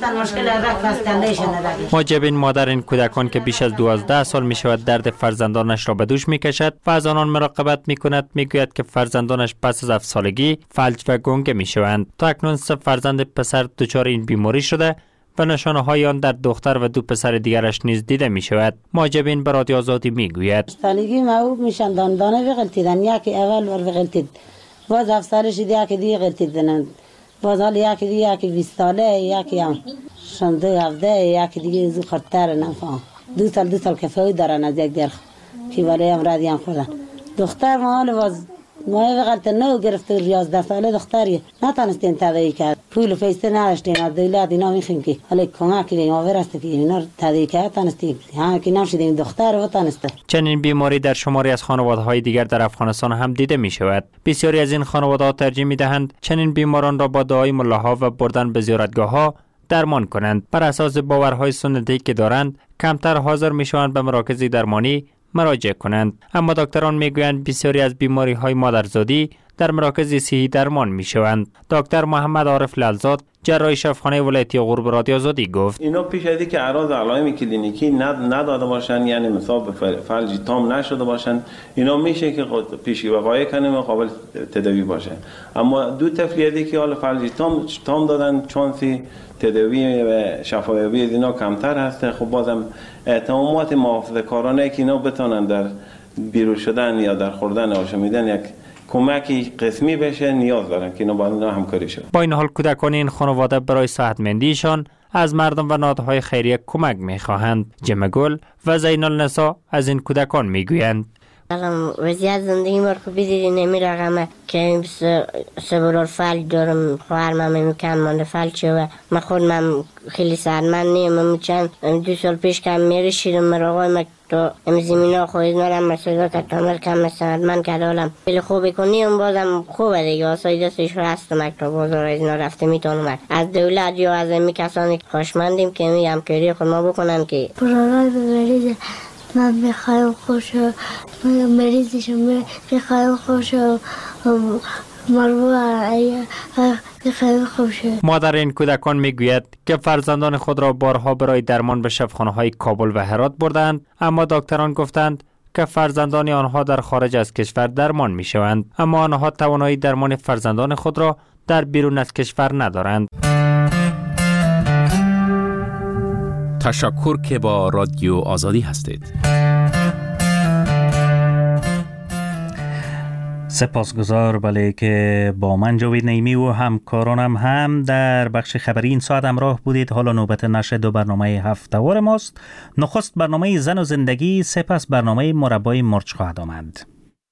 ماجبین مادر این کودکان که بیش از دوازده سال می شود درد فرزندانش را به دوش می کشد و از آنان مراقبت می کند. می گوید که فرزندانش پس از هفت سالگی فلج و گنگ می شوند. تا اکنون سه فرزند پسر دچار این بیماری شده و نشانه های آن در دختر و دو پسر دیگرش نیز دیده می شود. ماجبین به رادیو آزادی می گوید سالگی معوب میشن دان دانه بغلتیدن یکی اول ور بغلتید باز هفت سالش یکی دیگه غلتیدن باز حال یکی دیگه یکی بیست ساله یکی هم شنده هفته یکی دیگه زو خطر نفهم دو سال دو سال کفایی دارن از یک درخ که ولی هم ردی هم خودن دختر ما حال باز ما غلط نو گرفت یازده ساله دختری نتونستیم تداوی کرد پول و پیسه نداشتیم از دولت اینا میخویم که حالا کمک کنیم ما برسته که اینا تداوی کرد تونستیم ها که نشدیم دختر و تونسته. چنین بیماری در شماری از خانواده‌های دیگر در افغانستان هم دیده می شود. بسیاری از این خانواده‌ها ترجیح می‌دهند چنین بیماران را با دعای ملاها و بردن به زیارتگاه‌ها درمان کنند. بر اساس باورهای سنتی که دارند کمتر حاضر می‌شوند به مراکز درمانی مراجعه کنند. اما دکتران میگویند بسیاری از بیماری های مادرزادی در مراکز صحی درمان می شوند. دکتر محمد عارف لالزاد جراح شفاخانه ولایتی غور به رادیو آزادی گفت اینا پیش از اینکه اعراض علائم کلینیکی نداده باشن یعنی مثلا به فلج تام نشده باشن اینا میشه که پیشی وقایع کنیم و قابل تداوی باشه. اما دو تفلیتی که حالا فلج تام تام دادن چانسی تداوی و شفایابی اینا کمتر هسته. خب بازم اعتمامات محافظه کارانه که اینا بتونن در بیرون شدن یا در خوردن آشامیدن یک کمکی قسمی بشه نیاز دارن که اینا با اینا همکاری شد. با این حال کودکان این خانواده برای صحتمندیشان از مردم و نهادهای خیریه کمک می‌خواهند. جمع گل و زین النساء از این کودکان میگویند الان وضعیت زندگی ما رو بدید نمی رقمه که سه برار فلج دارم، خواهرم هم کم مانده فلج و من خودم خیلی سرمند نیم. من چند دو سال پیش کم میره شیرم مراغای من تو ام زمین ها خواهید نرم مسئله که تامل کم مسئله من کدالم خیلی خوبی کنیم بازم خوبه دیگه. آسایی دستش رست مکتب بازار از اینا رفته میتونم از دولت یا از امی کسانی خوشمندیم که می همکاری خود ما بکنن که برای ببریده من میخوایم خوش مریضشم میخوایم خوش مادر این کودکان میگوید که فرزندان خود را بارها برای درمان به شفاخانه‌های کابل و هرات بردند، اما دکتران گفتند که فرزندان آنها در خارج از کشور درمان میشوند، اما آنها توانایی درمان فرزندان خود را در بیرون از کشور ندارند. تشکر که با رادیو آزادی هستید. سپاسگزار بله که با من جاوید نعیمی و همکارانم هم در بخش خبری این ساعت همراه بودید. حالا نوبت نشر دو برنامه هفته‌وار ماست. نخست برنامه زن و زندگی، سپس برنامه مربای مرچ خواهد آمد.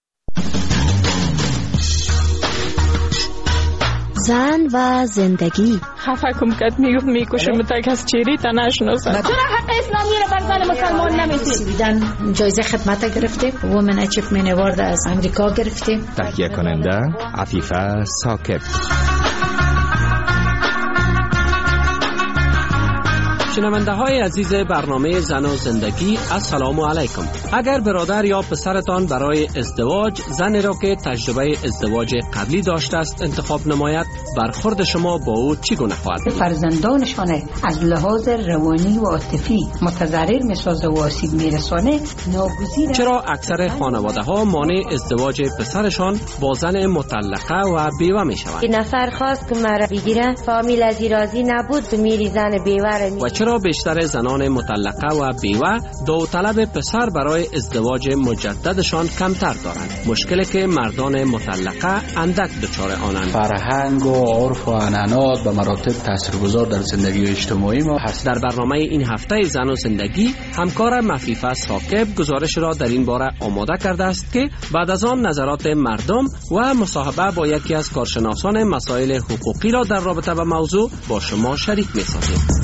زن و زندگی. خفه کم کد میگفت میکشه متک از چیری تا نشناسد. چرا حق اسلامی رو بر زن مسلمان نمیدید؟ دیدن جایزه خدمت گرفته، وومن اچیومنت اوارد از امریکا گرفته. تهیه کننده عفیفه ساکت. شنونده های عزیز برنامه زن و زندگی، السلام علیکم. اگر برادر یا پسرتان برای ازدواج زنی را که تجربه ازدواج قبلی داشته است انتخاب نماید، برخورد شما با او چگونه خواهد بود؟ فرزندانشان از لحاظ روانی و عاطفی متضرر می‌سازه و آسیب می‌رسانه، ناگزیر. چرا اکثر خانواده ها مانع ازدواج پسرشان با زن مطلقه و بیوه می‌شوند؟ این نفر خواست که مرا بگیره، فامیل از راضی نبود که میری زن بیوه و چرا بیشتر زنان مطلقه و بیوه داوطلب پسر برای ازدواج مجددشان کمتر دارند؟ مشکلی که مردان مطلقه اندک دچار آنند. فرهنگ و عرف و عنعنات به مراتب تاثیرگذار در زندگی اجتماعی ما هست. در برنامه این هفته زن و زندگی همکار مفیفه ساکب گزارش را در این باره آماده کرده است که بعد از آن نظرات مردم و مصاحبه با یکی از کارشناسان مسائل حقوقی را در رابطه با موضوع با شما شریک می‌سازیم.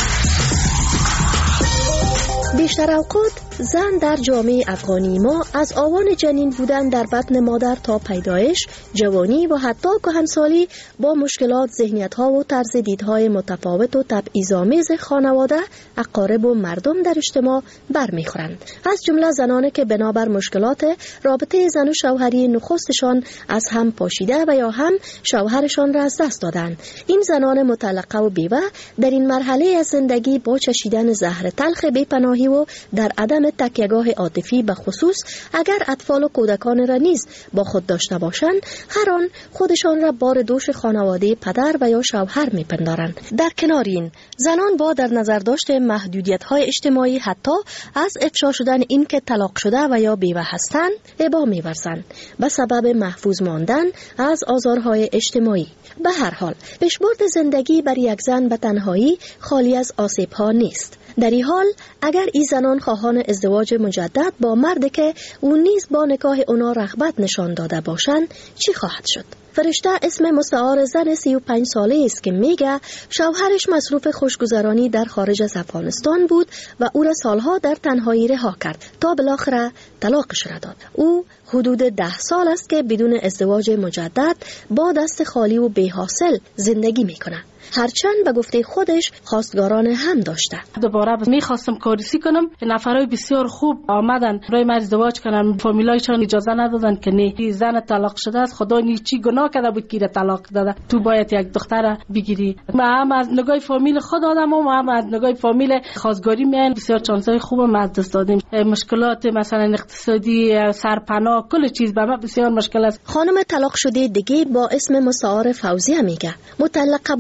بیشتر اوقات زن در جامعه افغانی ما از آوان جنین بودن در بطن مادر تا پیدایش، جوانی و حتی کهنسالی با مشکلات، ذهنیت‌ها و طرز دیدهای متفاوت و تبعیض‌آمیز خانواده، اقارب و مردم در اجتماع برمیخورند. از جمله زنانی که بنابر مشکلات رابطه زن و شوهری نخستشان از هم پاشیده و یا هم شوهرشان را از دست دادند. این زنان مطلقه و بیوه در این مرحله از زندگی با چشیدن زهر تلخ بی‌پناهی و در عدم تکیهگاه عاطفی به خصوص اگر اطفال و کودکان را نیز با خود داشته باشند، هر آن خودشان را بار دوش خانواده پدر و یا شوهر میپندارند. در کنار این زنان با در نظر داشته محدودیت‌های اجتماعی حتی از افشا شدن این که طلاق شده و یا بیوه هستند ابا می‌ورزند به سبب محفوظ ماندن از آزارهای اجتماعی. به هر حال پیشبرد زندگی بر یک زن به تنهایی خالی از آسیب‌ها نیست. در این حال اگر این زنان خواهان ازدواج مجدد با مردی که او نیز با نکاح اونا رغبت نشان داده باشند چی خواهد شد؟ فرشته اسم مستعار زن سی و پنج ساله است که میگه شوهرش مصروف خوشگذرانی در خارج از افغانستان بود و او را سالها در تنهایی رها کرد تا بالاخره طلاقش را داد. او حدود ده سال است که بدون ازدواج مجدد با دست خالی و بی حاصل زندگی میکنه. هرچند به گفته خودش خواستگاران هم داشته. دوباره میخواستم کاریسی کنم، نفرای بسیار خوب آمدن برای من ازدواج کنن، فامیلایشان اجازه ندادن که نه، زن طلاق شده است، خدا نی چی گناه کرده بود که طلاق داده، تو باید یک دختر بگیری. ما هم از نگاه فامیل خود آدم و ما هم از نگاه فامیل خواستگاری میان بسیار چانسای خوب ما از دست دادیم. مشکلات مثلا اقتصادی، سرپناه، کل چیز به ما بسیار مشکل است. خانم طلاق شده دیگه با اسم مستعار فوزیه میگه مطلقه بودن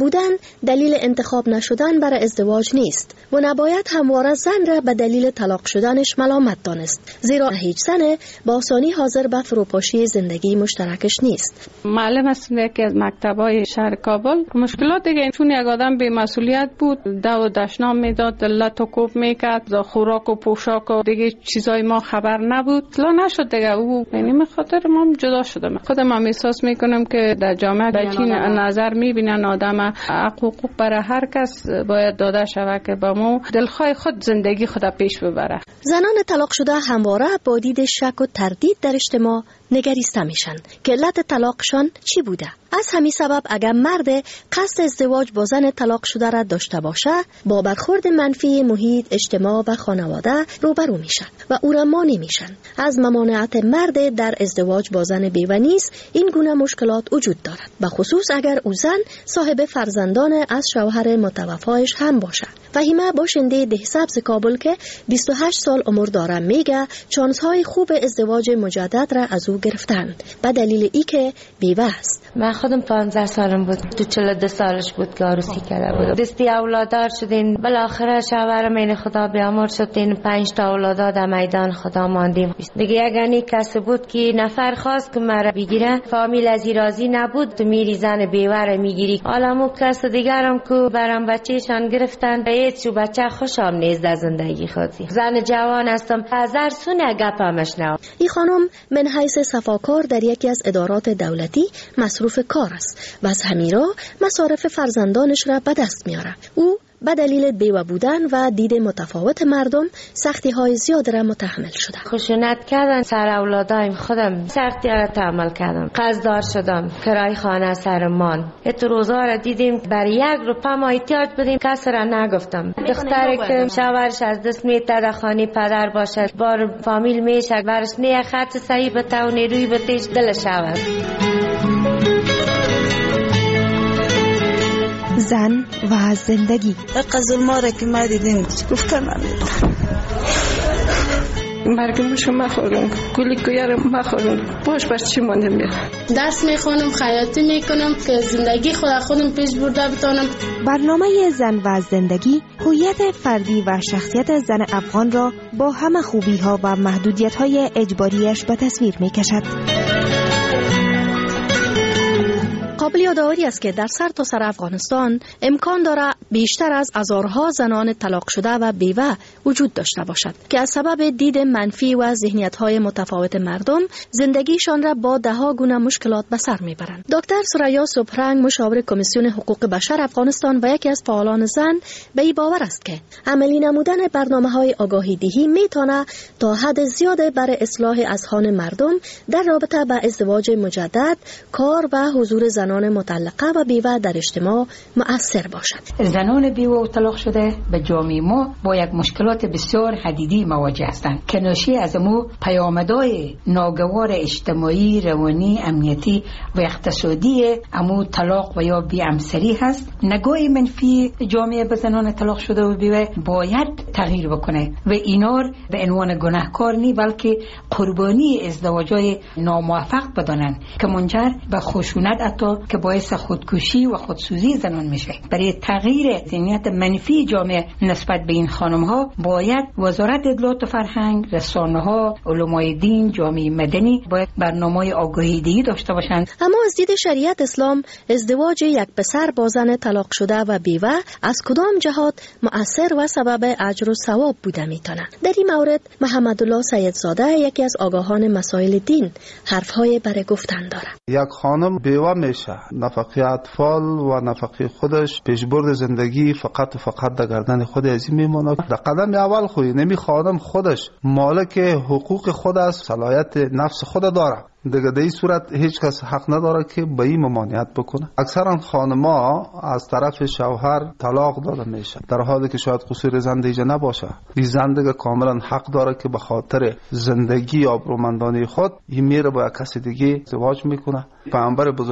دلیل انتخاب نشدن برای ازدواج نیست و نباید همواره زن را به دلیل طلاق شدنش ملامت دانست، زیرا هیچ زن با آسانی حاضر به فروپاشی زندگی مشترکش نیست. معلم هستم یکی از مکتبای شهر کابل. مشکلات دیگه چون یک آدم بی مسئولیت بود، دو و دشنام میداد، لط و کوب میکرد، خوراک و پوشاک و دیگه چیزای ما خبر نبود. لا نشد دیگه. او یعنی به خاطر ما جدا شدم. خودم هم احساس میکنم که در جامعه به چین نظر میبینن آدم حقوق برای هر کس باید داده شود که با ما دلخواه خود زندگی خود پیش ببره. زنان طلاق شده همواره با دید شک و تردید در اجتماع نگریسته میشن که علت طلاقشان چی بوده. از همین سبب اگر مرد قصد ازدواج با زن طلاق شده را داشته باشه، با برخورد منفی محیط، اجتماع و خانواده روبرو میشن و او را مانع میشن. از ممانعت مرد در ازدواج با زن بیوه نیست این گونه مشکلات وجود دارد، به خصوص اگر او زن صاحب فرزندان از شوهر متوفایش هم باشه. فهیمه باشنده ده سبز کابل که بیست و هشت سال عمر داره میگه چانس‌های خوب ازدواج مجدد را از او گرفتند به دلیل ای که بیوه است. من خودم پانزده سالم بود، تو چهل و دو سالش بود که عروسی کرده بود. دستی اولادار شدین، بالاخره شوهرم این خدا بیامرد شد، این پنج تا اولادار در میدان خدا ماندیم. دیگه اگه کسی بود که نفر خواست که مرا بگیره، فامیل از راضی نبود، تو میری زن بیوه را میگیری. حالا مو کس دیگرم که برام بچه‌شان گرفتن، هیچ بچه خوشم نیست در زندگی خودی. زن جوان هستم، هزار سونه گپمش نو. این خانم من حیث صفاکار در یکی از ادارات دولتی مصروف کار است و از همین راه مصارف فرزندانش را به دست میاره. او به دلیل بیوه بودن و دید متفاوت مردم سختی های زیاد را متحمل شده. خشونت کردن سر اولادایم، خودم سختی را تحمل کردم. قرضدار شدم، کرای خانه سرمان. ات روزا را دیدیم بر یک روپا ما احتیاج بدیم، کس را نگفتم. دختری که شوهرش از دست میته در خانه پدر باشد، بار فامیل میشه، برش نه خرچ صحیح بته و نیروی بتش دل شود. زن و زندگی. ظلما را که ما دیدیم گفتم مرگم شما مخورم، گلی کویارم مخورم، باش بر چی مانده میاد. درس میخونم، خیاطی میکنم که زندگی خود خودم پیش برده بتانم. برنامه زن و زندگی هویت فردی و شخصیت زن افغان را با همه خوبی ها و محدودیت های اجباریش به تصویر میکشد. قابل یادآوری است که در سرتاسر افغانستان امکان دارد بیشتر از هزارها زنان طلاق شده و بیوه وجود داشته باشد که از سبب دید منفی و ذهنیت‌های متفاوت مردم زندگیشان را با دهها گونه مشکلات به سر میبرند. دکتر سریا صبحرنگ مشاور کمیسیون حقوق بشر افغانستان و یکی از فعالان زن به این باور است که عملی نمودن برنامه‌های آگاهی دهی میتونه تا حد زیاد برای اصلاح اذهان مردم در رابطه با ازدواج مجدد، کار و حضور زنان مطلقه و بیوه در اجتماع مؤثر باشد. زنان بیوه و طلاق شده به جامعه ما با یک مشکلات بسیار حدیدی مواجه هستند که ناشی از امو پیامدهای ناگوار اجتماعی، روانی، امنیتی و اقتصادی امو طلاق و یا بی‌همسری هست. نگاه منفی جامعه به زنان طلاق شده و بیوه باید تغییر بکنه و اینار به عنوان گناهکار نی بلکه قربانی ازدواج‌های ناموفق بدانند که منجر به خشونت حتی که باعث خودکشی و خودسوزی زنان میشه. برای تغییر ذهنیت منفی جامعه نسبت به این خانم ها باید وزارت اطلاعات و فرهنگ، رسانه ها، علمای دین، جامعه مدنی باید برنامه‌های آگاهی دهی داشته باشند. اما از دید شریعت اسلام ازدواج یک پسر با زن طلاق شده و بیوه از کدام جهات مؤثر و سبب اجر و ثواب بوده میتونه؟ در این مورد محمد الله سیدزاده یکی از آگاهان مسائل دین حرفهای برای گفتن داره. یک خانم بیوه میشه، نفقه اطفال و نفقه خودش پیشبرد زندگی فقط و فقط در گردن خود از این میمونه. در قدم اول خوی نمی خانم خودش مالک حقوق خود است، صلاحیت نفس خود داره. دیگه در این صورت هیچ کس حق نداره که به این ممانعت بکنه. اکثرا خانم‌ها از طرف شوهر طلاق داده میشه در حالی که شاید قصور زن دیگه نباشه. این زن دیگه کاملا حق داره که به خاطر زندگی آبرومندانه خود این میره با کسی دیگه ازدواج میکنه. پیامبر بزرگوار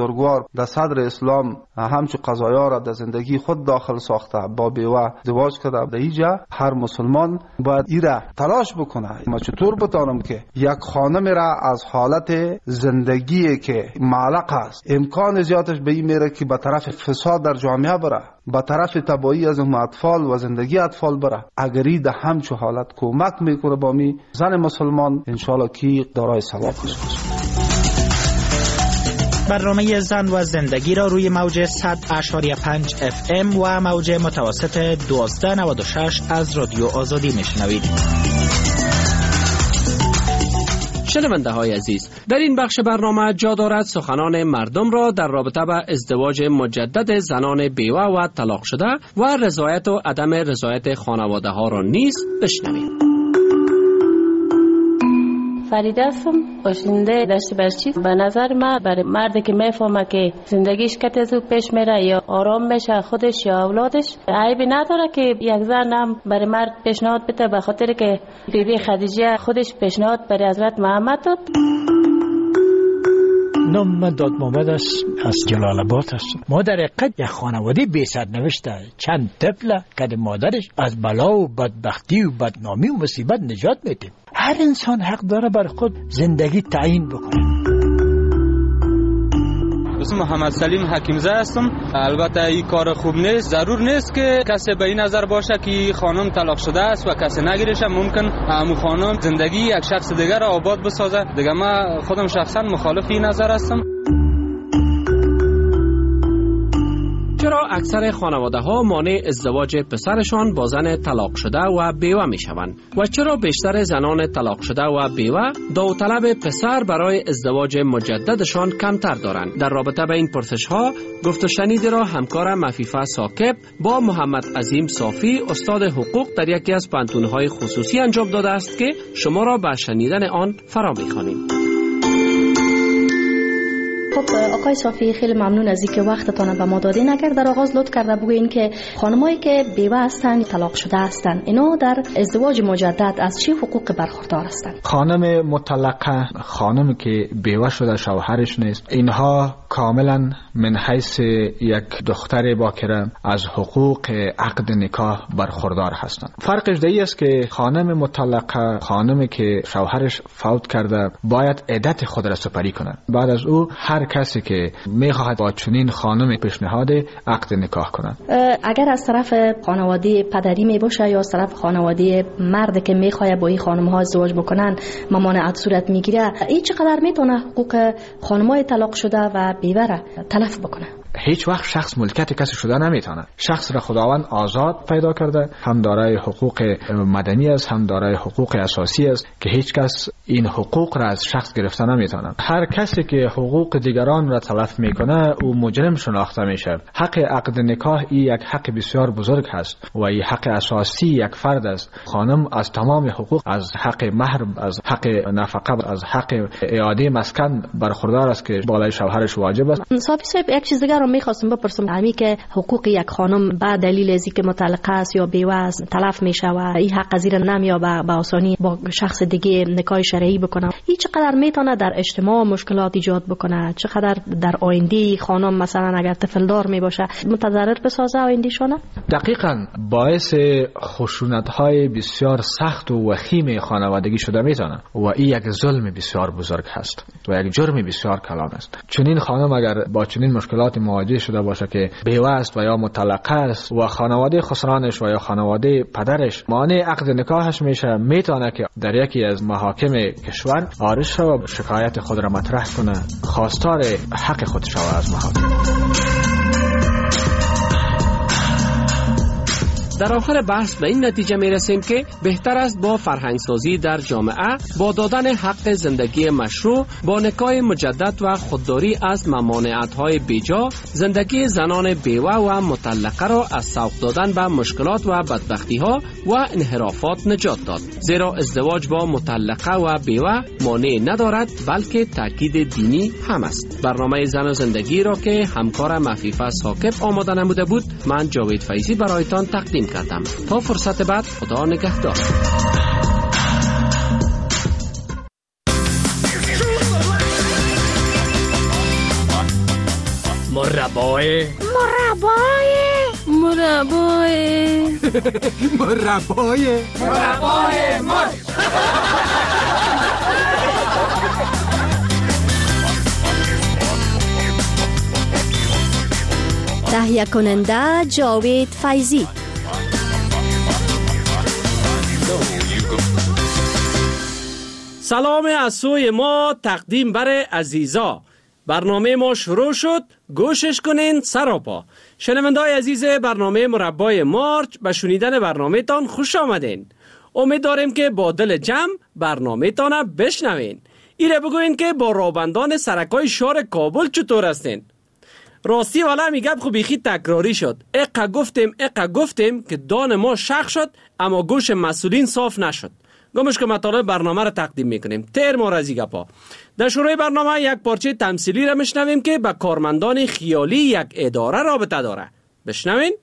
در صدر اسلام همچو قضایا را در زندگی خود داخل ساخته، با بیوه ازدواج کرده. در اینجا هر مسلمان باید ایره تلاش بکنه. ما چطور بتانم که یک خانم را از حالت زندگی که معلق است امکان زیادش به این میره که به طرف فساد در جامعه بره، به طرف تباهی از اون اطفال و زندگی اطفال بره. اگری در همچو حالت کمک میکنه با می زن مسلمان، انشالله کی دارای ثواب است. برنامه زن و زندگی را روی موج صد اشاری پنج اف ام و موج متوسط دوازده نود و شش از رادیو آزادی میشنوید. شنونده های عزیز، در این بخش برنامه جا دارد سخنان مردم را در رابطه با ازدواج مجدد زنان بیوه و طلاق شده و رضایت و عدم رضایت خانواده ها را نیز بشنوید. فریده هستم، باشنده دشت برچی. به نظر من برای مردی که میفهمه که زندگیش کت از او پیش میره یا آرام میشه خودش یا اولادش، عیبی نداره که یک زن هم برای مرد پیشنهاد بده، به خاطر که بی بی خدیجه خودش پیشنهاد برای حضرت محمد داد. نام من داد محمد است، از جلال آباد هستم. مادر قد یک خانواده بی سرنوشت، چند طفل که مادرش از بلا و بدبختی و بدنامی و مصیبت نجات میده. هر انسان حق داره بر خود زندگی تعیین بکنه. اسم محمد سلیم حکیمزاده هستم. البته این کار خوب نیست. ضرور نیست که کسی به این نظر باشه که خانم طلاق شده است و کسی نگیرشه. ممکن همون خانم زندگی یک شخص دیگر را آباد بسازه. دیگه من خودم شخصا مخالف این نظر هستم. چرا اکثر خانواده ها مانع ازدواج پسرشان با زن طلاق شده و بیوه می شوند و چرا بیشتر زنان طلاق شده و بیوه داوطلب پسر برای ازدواج مجددشان کمتر دارند؟ در رابطه با این پرسش ها گفت و شنیدی را همکار مفیفه ثاقب با محمد عظیم صافی استاد حقوق در یکی از پانتون‌های خصوصی انجام داده است که شما را به شنیدن آن فرا می‌خوانیم. خب آقای صافی، خیلی ممنون از اینکه وقتتان به ما دادین. اگر در آغاز لطف کرده بگوین که خانمایی که بیوه هستند، طلاق شده هستند، اینا در ازدواج مجدد از چه حقوق برخوردار هستند؟ خانم مطلقه، خانمی که بیوه شده شوهرش نیست، اینها کاملا من حیث یک دختر باکره از حقوق عقد نکاح برخوردار هستند. فرقش دیگه است که خانم مطلقه، خانمی که شوهرش فوت کرده، باید عدت خود را سپری کنه. بعد از او هر کسی که میخواهد با چنین خانم پیشنهاد عقد نکاح کنه. اگر از طرف خانواده پدری می باشه یا از طرف خانواده مرد که میخواد با این خانم ها ازدواج بکنن ممانعت صورت میگیره، این چقدر میتونه حقوق خانمای طلاق شده و بیوه را تلف بکنه؟ هیچ وقت شخص ملکیت کسی شده نمیتونه. شخص را خداوند آزاد پیدا کرده، هم دارای حقوق مدنی است، هم دارای حقوق اساسی است که هیچ کس این حقوق را از شخص گرفته نمیتونه. هر کسی که حقوق دیگران را تلف میکنه او مجرم شناخته میشه. حق عقد نکاح این یک حق بسیار بزرگ هست و این حق اساسی یک فرد است. خانم از تمام حقوق، از حق مهر، از حق نفقه، از حق اعاده مسکن برخوردار است که بالای شوهرش واجب است. صافی صاحب، یک چیز دیگر رو میخواستم بپرسم، همین که حقوق یک خانم به دلیل از اینکه مطلقه است یا بیوه است تلف میشه و این حق زیر نمیابه به آسانی با شخص دیگه نکاح شرعی بکنه، این چقدر میتونه در اجتماع مشکلات ایجاد بکنه؟ چقدر در آینده خانم مثلا اگر طفل دار میباشه متضرر بسازه آیندهشونه؟ دقیقاً باعث خشونت‌های بسیار سخت و وخیم خانوادگی شده میتونه و این یک ظلم بسیار بزرگ هست و یک جرم بسیار کلان است. چنین خانم اگر با چنین مشکلات مواجه شده باشه که بیوه است و یا مطلقه است و خانواده خسرانش و یا خانواده پدرش مانع عقد نکاحش میشه، میتونه که در یکی از محاکم کشور عارض شود و شکایت خود را مطرح کنه، خواستار حق خود شود از محاکم. در آخر بحث به این نتیجه می رسیم که بهتر است با فرهنگسازی در جامعه، با دادن حق زندگی مشروع، با نکاح مجدد و خودداری از ممانعت‌های بیجا، زندگی زنان بیوه و مطلقه را از سوق دادن به مشکلات و بدبختی‌ها و انحرافات نجات داد. زیرا ازدواج با مطلقه و بیوه مانع ندارد بلکه تاکید دینی هم است. برنامه زن و زندگی را که همکار مفیفه ثاقب آماده نموده بود، من جاوید فیضی برایتان تقدیم کردم. تا فرصت بعد، خدا نگهدار. مربای مربای مربای مربای مربای مرد. تهیه کننده جاوید فیضی. سلام از سوی ما تقدیم بر عزیزا. برنامه ما شروع شد، گوشش کنین سراپا. شنونده‌های عزیز برنامه مربای مارچ، به شنیدن برنامه تان خوش آمدین. امید داریم که با دل جمع برنامه تان بشنوین. ایره بگوین که با رابندان سرکای شهر کابل چطور هستین؟ راستی والا میگم خو بیخی تکراری شد. اقا گفتیم اقا گفتیم که دان ما شخ شد اما گوش مسئولین صاف نشد. گمش که مطالب برنامه را تقدیم میکنیم. تیر ما رازی گپا. در شروع برنامه یک پارچه تمثیلی را میشنویم که با کارمندان خیالی یک اداره رابطه داره. بشنوین.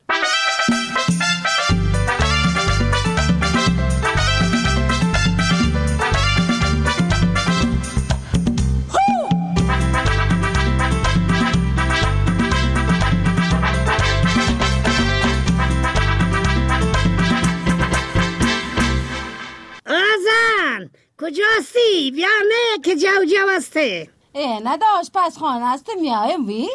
کجاستی؟ بیا نه که جو جو هسته. ای نداشت پس خانه هسته میایم وی؟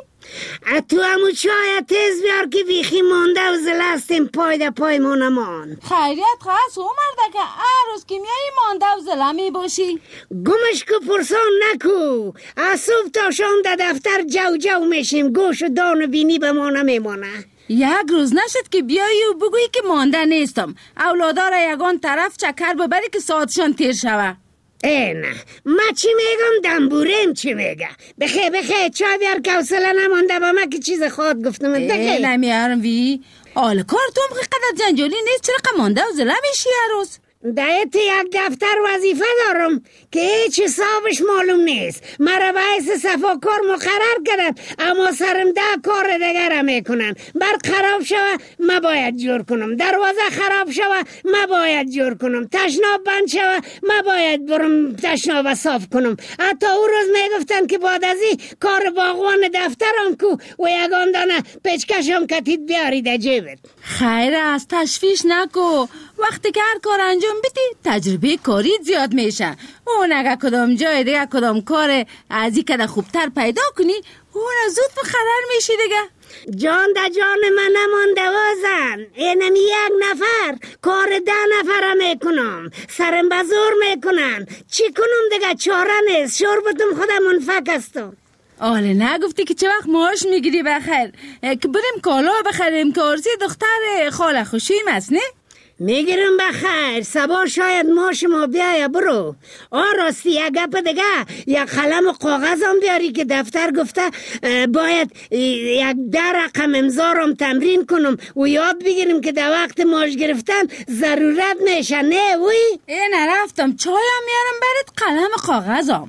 تو همو چای تیز بیار که بیخی مانده و زلستیم پای ده پای مونمان. خیریت خواست او مرده که عروز که میایی مانده و زله می باشی؟ گمش که پرسان نکو. از صبح تا شام ده دفتر جو جو میشیم، گوش و دان و بینی به ما نمیمانه. یک روز نشد که بیایی و بگویی که مانده نیستم. اولادا را یگان طرف چکر ببری که ساعتشان تیر شوه. ای نه، ما چی میگم دنبوریم چی میگه. بخی بخی چای بیار که حوصله نمانده با ما که چیز خود گفتم. ای نمیارم وی. آل کار تو هم قدر جنجالی نیست، چرا مانده و زله میشی هر روز؟ دایت یک دفتر وظیفه دارم که هیچ حسابش معلوم نیست. مرا باعث صفاکار مقرر کردن اما سرم ده کار دیگر میکنن. برق خراب شوه ما باید جور کنم، دروازه خراب شوه ما باید جور کنم، تشناب بند شوه ما باید برم تشناب صاف کنم. حتی او روز میگفتن که بعد از این کار باغوان دفترم کو و یگان دانه پیچکشم کتید بیارید جیبت. خیر از تشویش نکو. وقتی که هر کار انجام بدی تجربه کاری زیاد میشه. اون اگه کدام جای دیگه کدام کار از این کده خوبتر پیدا کنی اون زود به خرر میشی دیگه. جان دا جان من نمانده وازن. اینم یک نفر کار ده نفره میکنم، سرم بزور میکنن. چی کنم دیگه؟ چاره نیست. شربتم خودم منفک هستم. آله نگفتی که چه وقت معاش میگیری بخیر که بریم کالا بخریم که آرزی دختر خاله خوشیم است نه؟ میگیرم بخیر. سبا شاید ماش ما بیایه برو. آ راستی یک گپ دیگه، یک قلم و کاغذم بیاری که دفتر گفته باید یک ده رقم امضارم تمرین کنم و یاد بگیریم که در وقت ماش گرفتن ضرورت میشه نه وی؟ ای نرفتم چایم میارم برات قلم و کاغذم.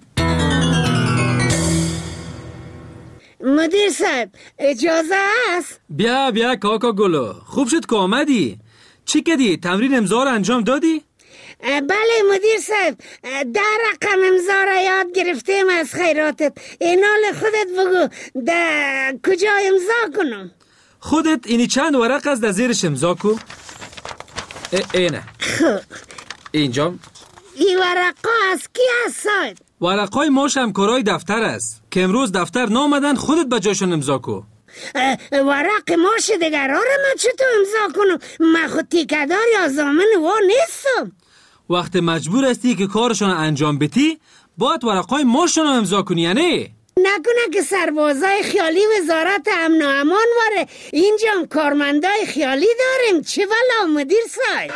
مدیر صاحب اجازه است؟ بیا بیا کاکا گلو، خوب شد که آمدی. چی کردی؟ تمرین امضا رو انجام دادی؟ بله مدیر صاحب، ده رقم امضا را یاد گرفتیم از خیراتت. اینال خودت بگو ده کجا امضا کنم؟ خودت اینی چند ورق از در زیرش امضا کو؟ اینه اینجا. این ورقا از کی هست صاحب؟ ورقای ماش همکارای دفتر است که امروز دفتر نامدن، خودت به جاشون امضا کو. ورق ماش دیگر را من چطور امضا کنم؟ من خود تیکدار یا زامن و نیستم. وقت مجبور هستی که کارشون انجام بدی باید ورقای ماشون امضا کنی یعنی؟ نکنه که سربازای خیالی وزارت امن و امان واره. اینجا هم کارمندای خیالی داریم. چه والا مدیر صاحب؟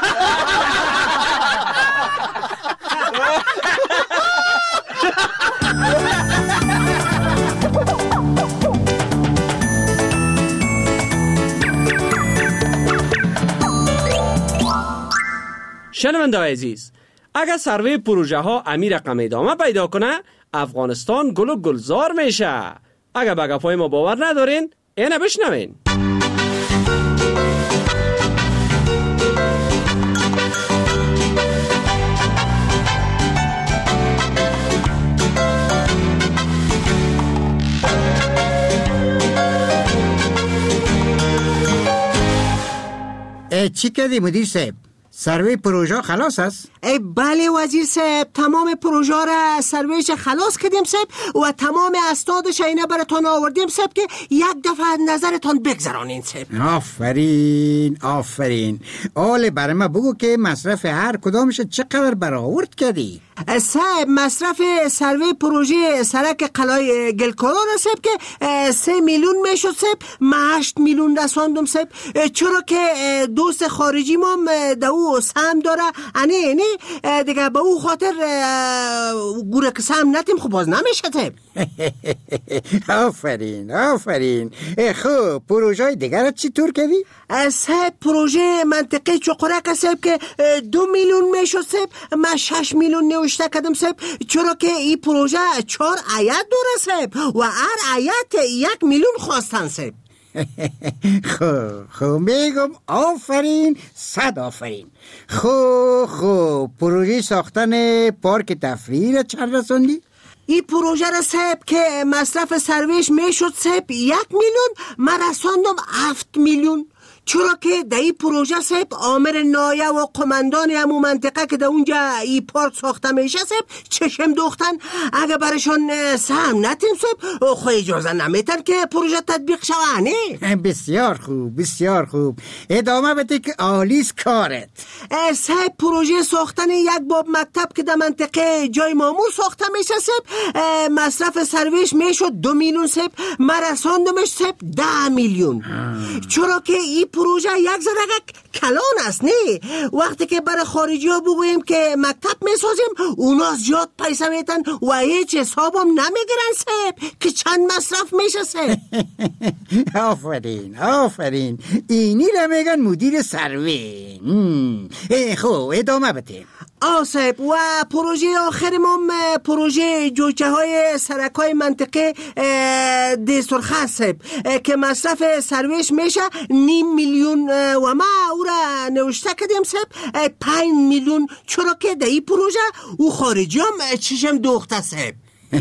شنونده عزیز، اگر سروی پروژه ها امی رقم ادامه پیدا کنه افغانستان گل و گلزار میشه. اگر به گپای ما باور ندارین اینه بشنوین. چی کردی مدیر صاحب؟ سروی پروژه خلاص است؟ بله وزیر صاحب، تمام پروژه را سرویش خلاص کردیم صاحب و تمام اسنادش اینا براتون آوردیم صاحب که یک دفعه نظرتون بگذرانین صاحب. آفرین آفرین. آله برای ما بگو که مصرف هر کدامش چقدر برآورد کردی؟ صاحب مصرف سروی پروژه سرک قلعه گلکارا را صاحب که سه میلیون میشد صاحب، ما هشت میلیون رساندم صاحب، چرا که دوست خارجی ما دو سهم داره انه نه دیگه به او خاطر گوره که سهم نتیم خب باز نمیشه صاحب. آفرین آفرین. خب پروژه دیگر را چی طور کردی؟ صاحب پروژه منطقه چقرک صاحب که دو میلیون میشد صاحب، ما شش میلیون نوشته کردم صاحب، چرا که این پروژه چهار آیت داره صاحب و هر آیت یک میلیون خواستن صاحب. خب خب میگم آفرین صد آفرین. خب خب پروژه ساختن پارک تفریحی را چند رسوندی؟ این پروژه را صاحب که مصرف سرویش میشد صاحب یک میلیون، ما رساندم هفت میلیون، چرا که در این پروژه صاحب آمر نایه و قماندان همون منطقه که در اونجا این پارک ساخته میشه صاحب چشم دوختن، اگه برشان سهم نتیم صاحب خود اجازه نمیتن که پروژه تطبیق شوه. نه بسیار خوب بسیار خوب، ادامه بده که آلیس کارت. صاحب پروژه ساختن یک باب مکتب که در منطقه جای مامور ساخته میشه صاحب مصرف سرویش میشد دو میلیون صاحب، ما رساندمش صاحب ده میلیون، چرا که این پروژه یک ذره کلان است. نه وقتی که برای خارجی ها بگوییم که مکتب میسازیم اونا زیاد پیسه میتن و هیچ حساب هم نمیگیرن صاحب که چند مصرف میشه صاحب. آفرین آفرین. اینی را میگن مدیر سروی. خب ادامه بده. آه صاحب و پروژه آخرم هم پروژه جوچه های سرک های منطقه ده سرخه صاحب که مصرف سرویش میشه نیم میلیون و ما او را نوشته کردیم صاحب پنج میلیون، چرا که در این پروژه او خارجی هم چشم دوخته صاحب.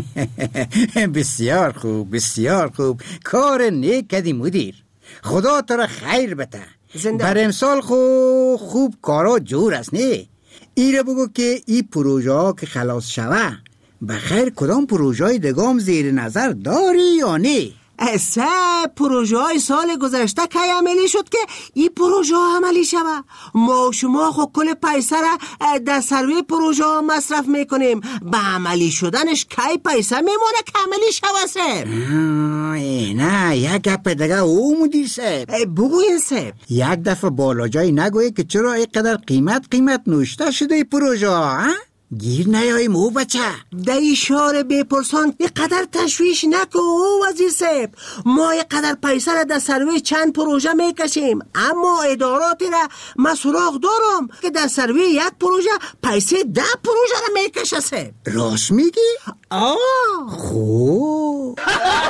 بسیار خوب بسیار خوب، کار نیک کردی مدیر، خدا تو را خیر بده. بر امسال خوب خوب کارا جور است. نه ایره بگو که این پروژه ها که خلاص شوه بخیر کدام پروژه های دگام زیر نظر داری یا نه؟ سه پروژه های سال گذشته که عملی شد که این پروژه ها عملی شوه. ما و شما خود کل پیسه را در سروی پروژه ها مصرف میکنیم، به عملی شدنش کی پیسه میمونه که عملی شوه صاحب. نه یک گپ دیگه او مدیر صاحب بگوین صاحب. یک دفعه بالا جای نگوی که چرا اینقدر قیمت قیمت نوشته شده ای پروژه ها؟ گیر نیایی مو بچه در اشاره بپرسان اینقدر تشویش نکو وزیر صاحب، ما اینقدر پیسه را در سروی چند پروژه میکشیم، اما اداراتی را من سراغ دارم که در سروی یک پروژه پیسه ده پروژه را میکشه صاحب. راست میگی؟ آه خوب.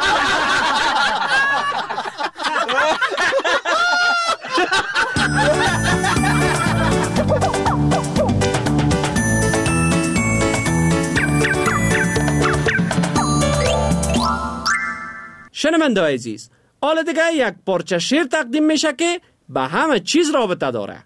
شنونده عزیز، حالا دیگه یک پارچه شعر تقدیم میشه که به همه چیز رابطه داره.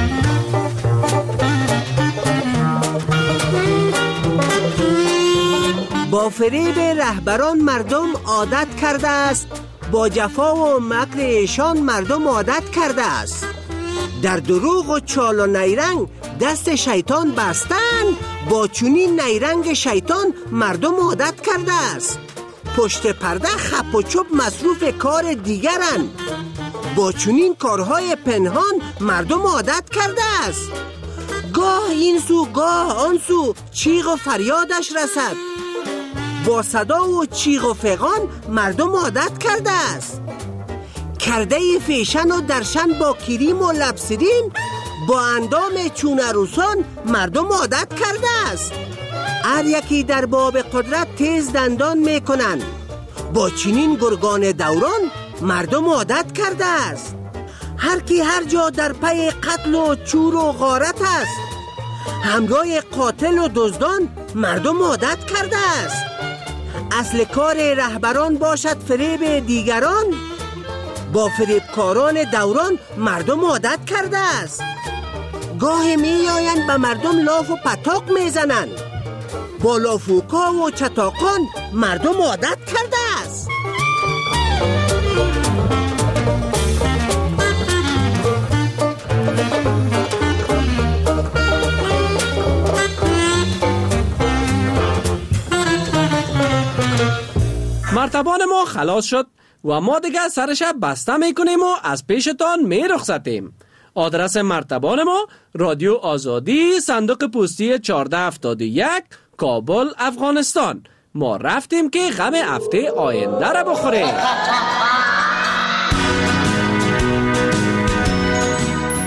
با فریب رهبران مردم عادت کرده است، با جفا و مکر ایشان مردم عادت کرده است، در دروغ و چال و نیرنگ دست شیطان بستن، با چنین نیرنگ شیطان مردم عادت کرده است، پشت پرده خپ و چوب مصروف کار دیگرن، با چنین کارهای پنهان مردم عادت کرده است، گاه این سو گاه آن سو چیغ و فریادش رسد، با صدا و چیغ و فغان مردم عادت کرده است، کرده فیشن و درشن با کریم و لبسرین، با اندام چون عروسان مردم عادت کرده است، هر یکی در باب قدرت تیز دندان میکنن، با چنین گرگان دوران مردم عادت کرده است، هر کی هر جا در پی قتل و چور و غارت است، همراه قاتل و دزدان مردم عادت کرده است، اصل کار رهبران باشد فریب دیگران، با فریبکاران دوران مردم عادت کرده است. گاهی می آیند به مردم لاف و پتاق می زنند. با لافوکا و چتاقان مردم عادت کرده است. مرتبان ما خلاص شد و ما دیگه سرش بسته میکنیم و از پیشتان میرخصتیم. آدرس مرتبان ما رادیو آزادی، صندوق پستی چهارده هفتاد و یک، کابل، افغانستان. ما رفتیم که غم هفته آینده را بخوریم.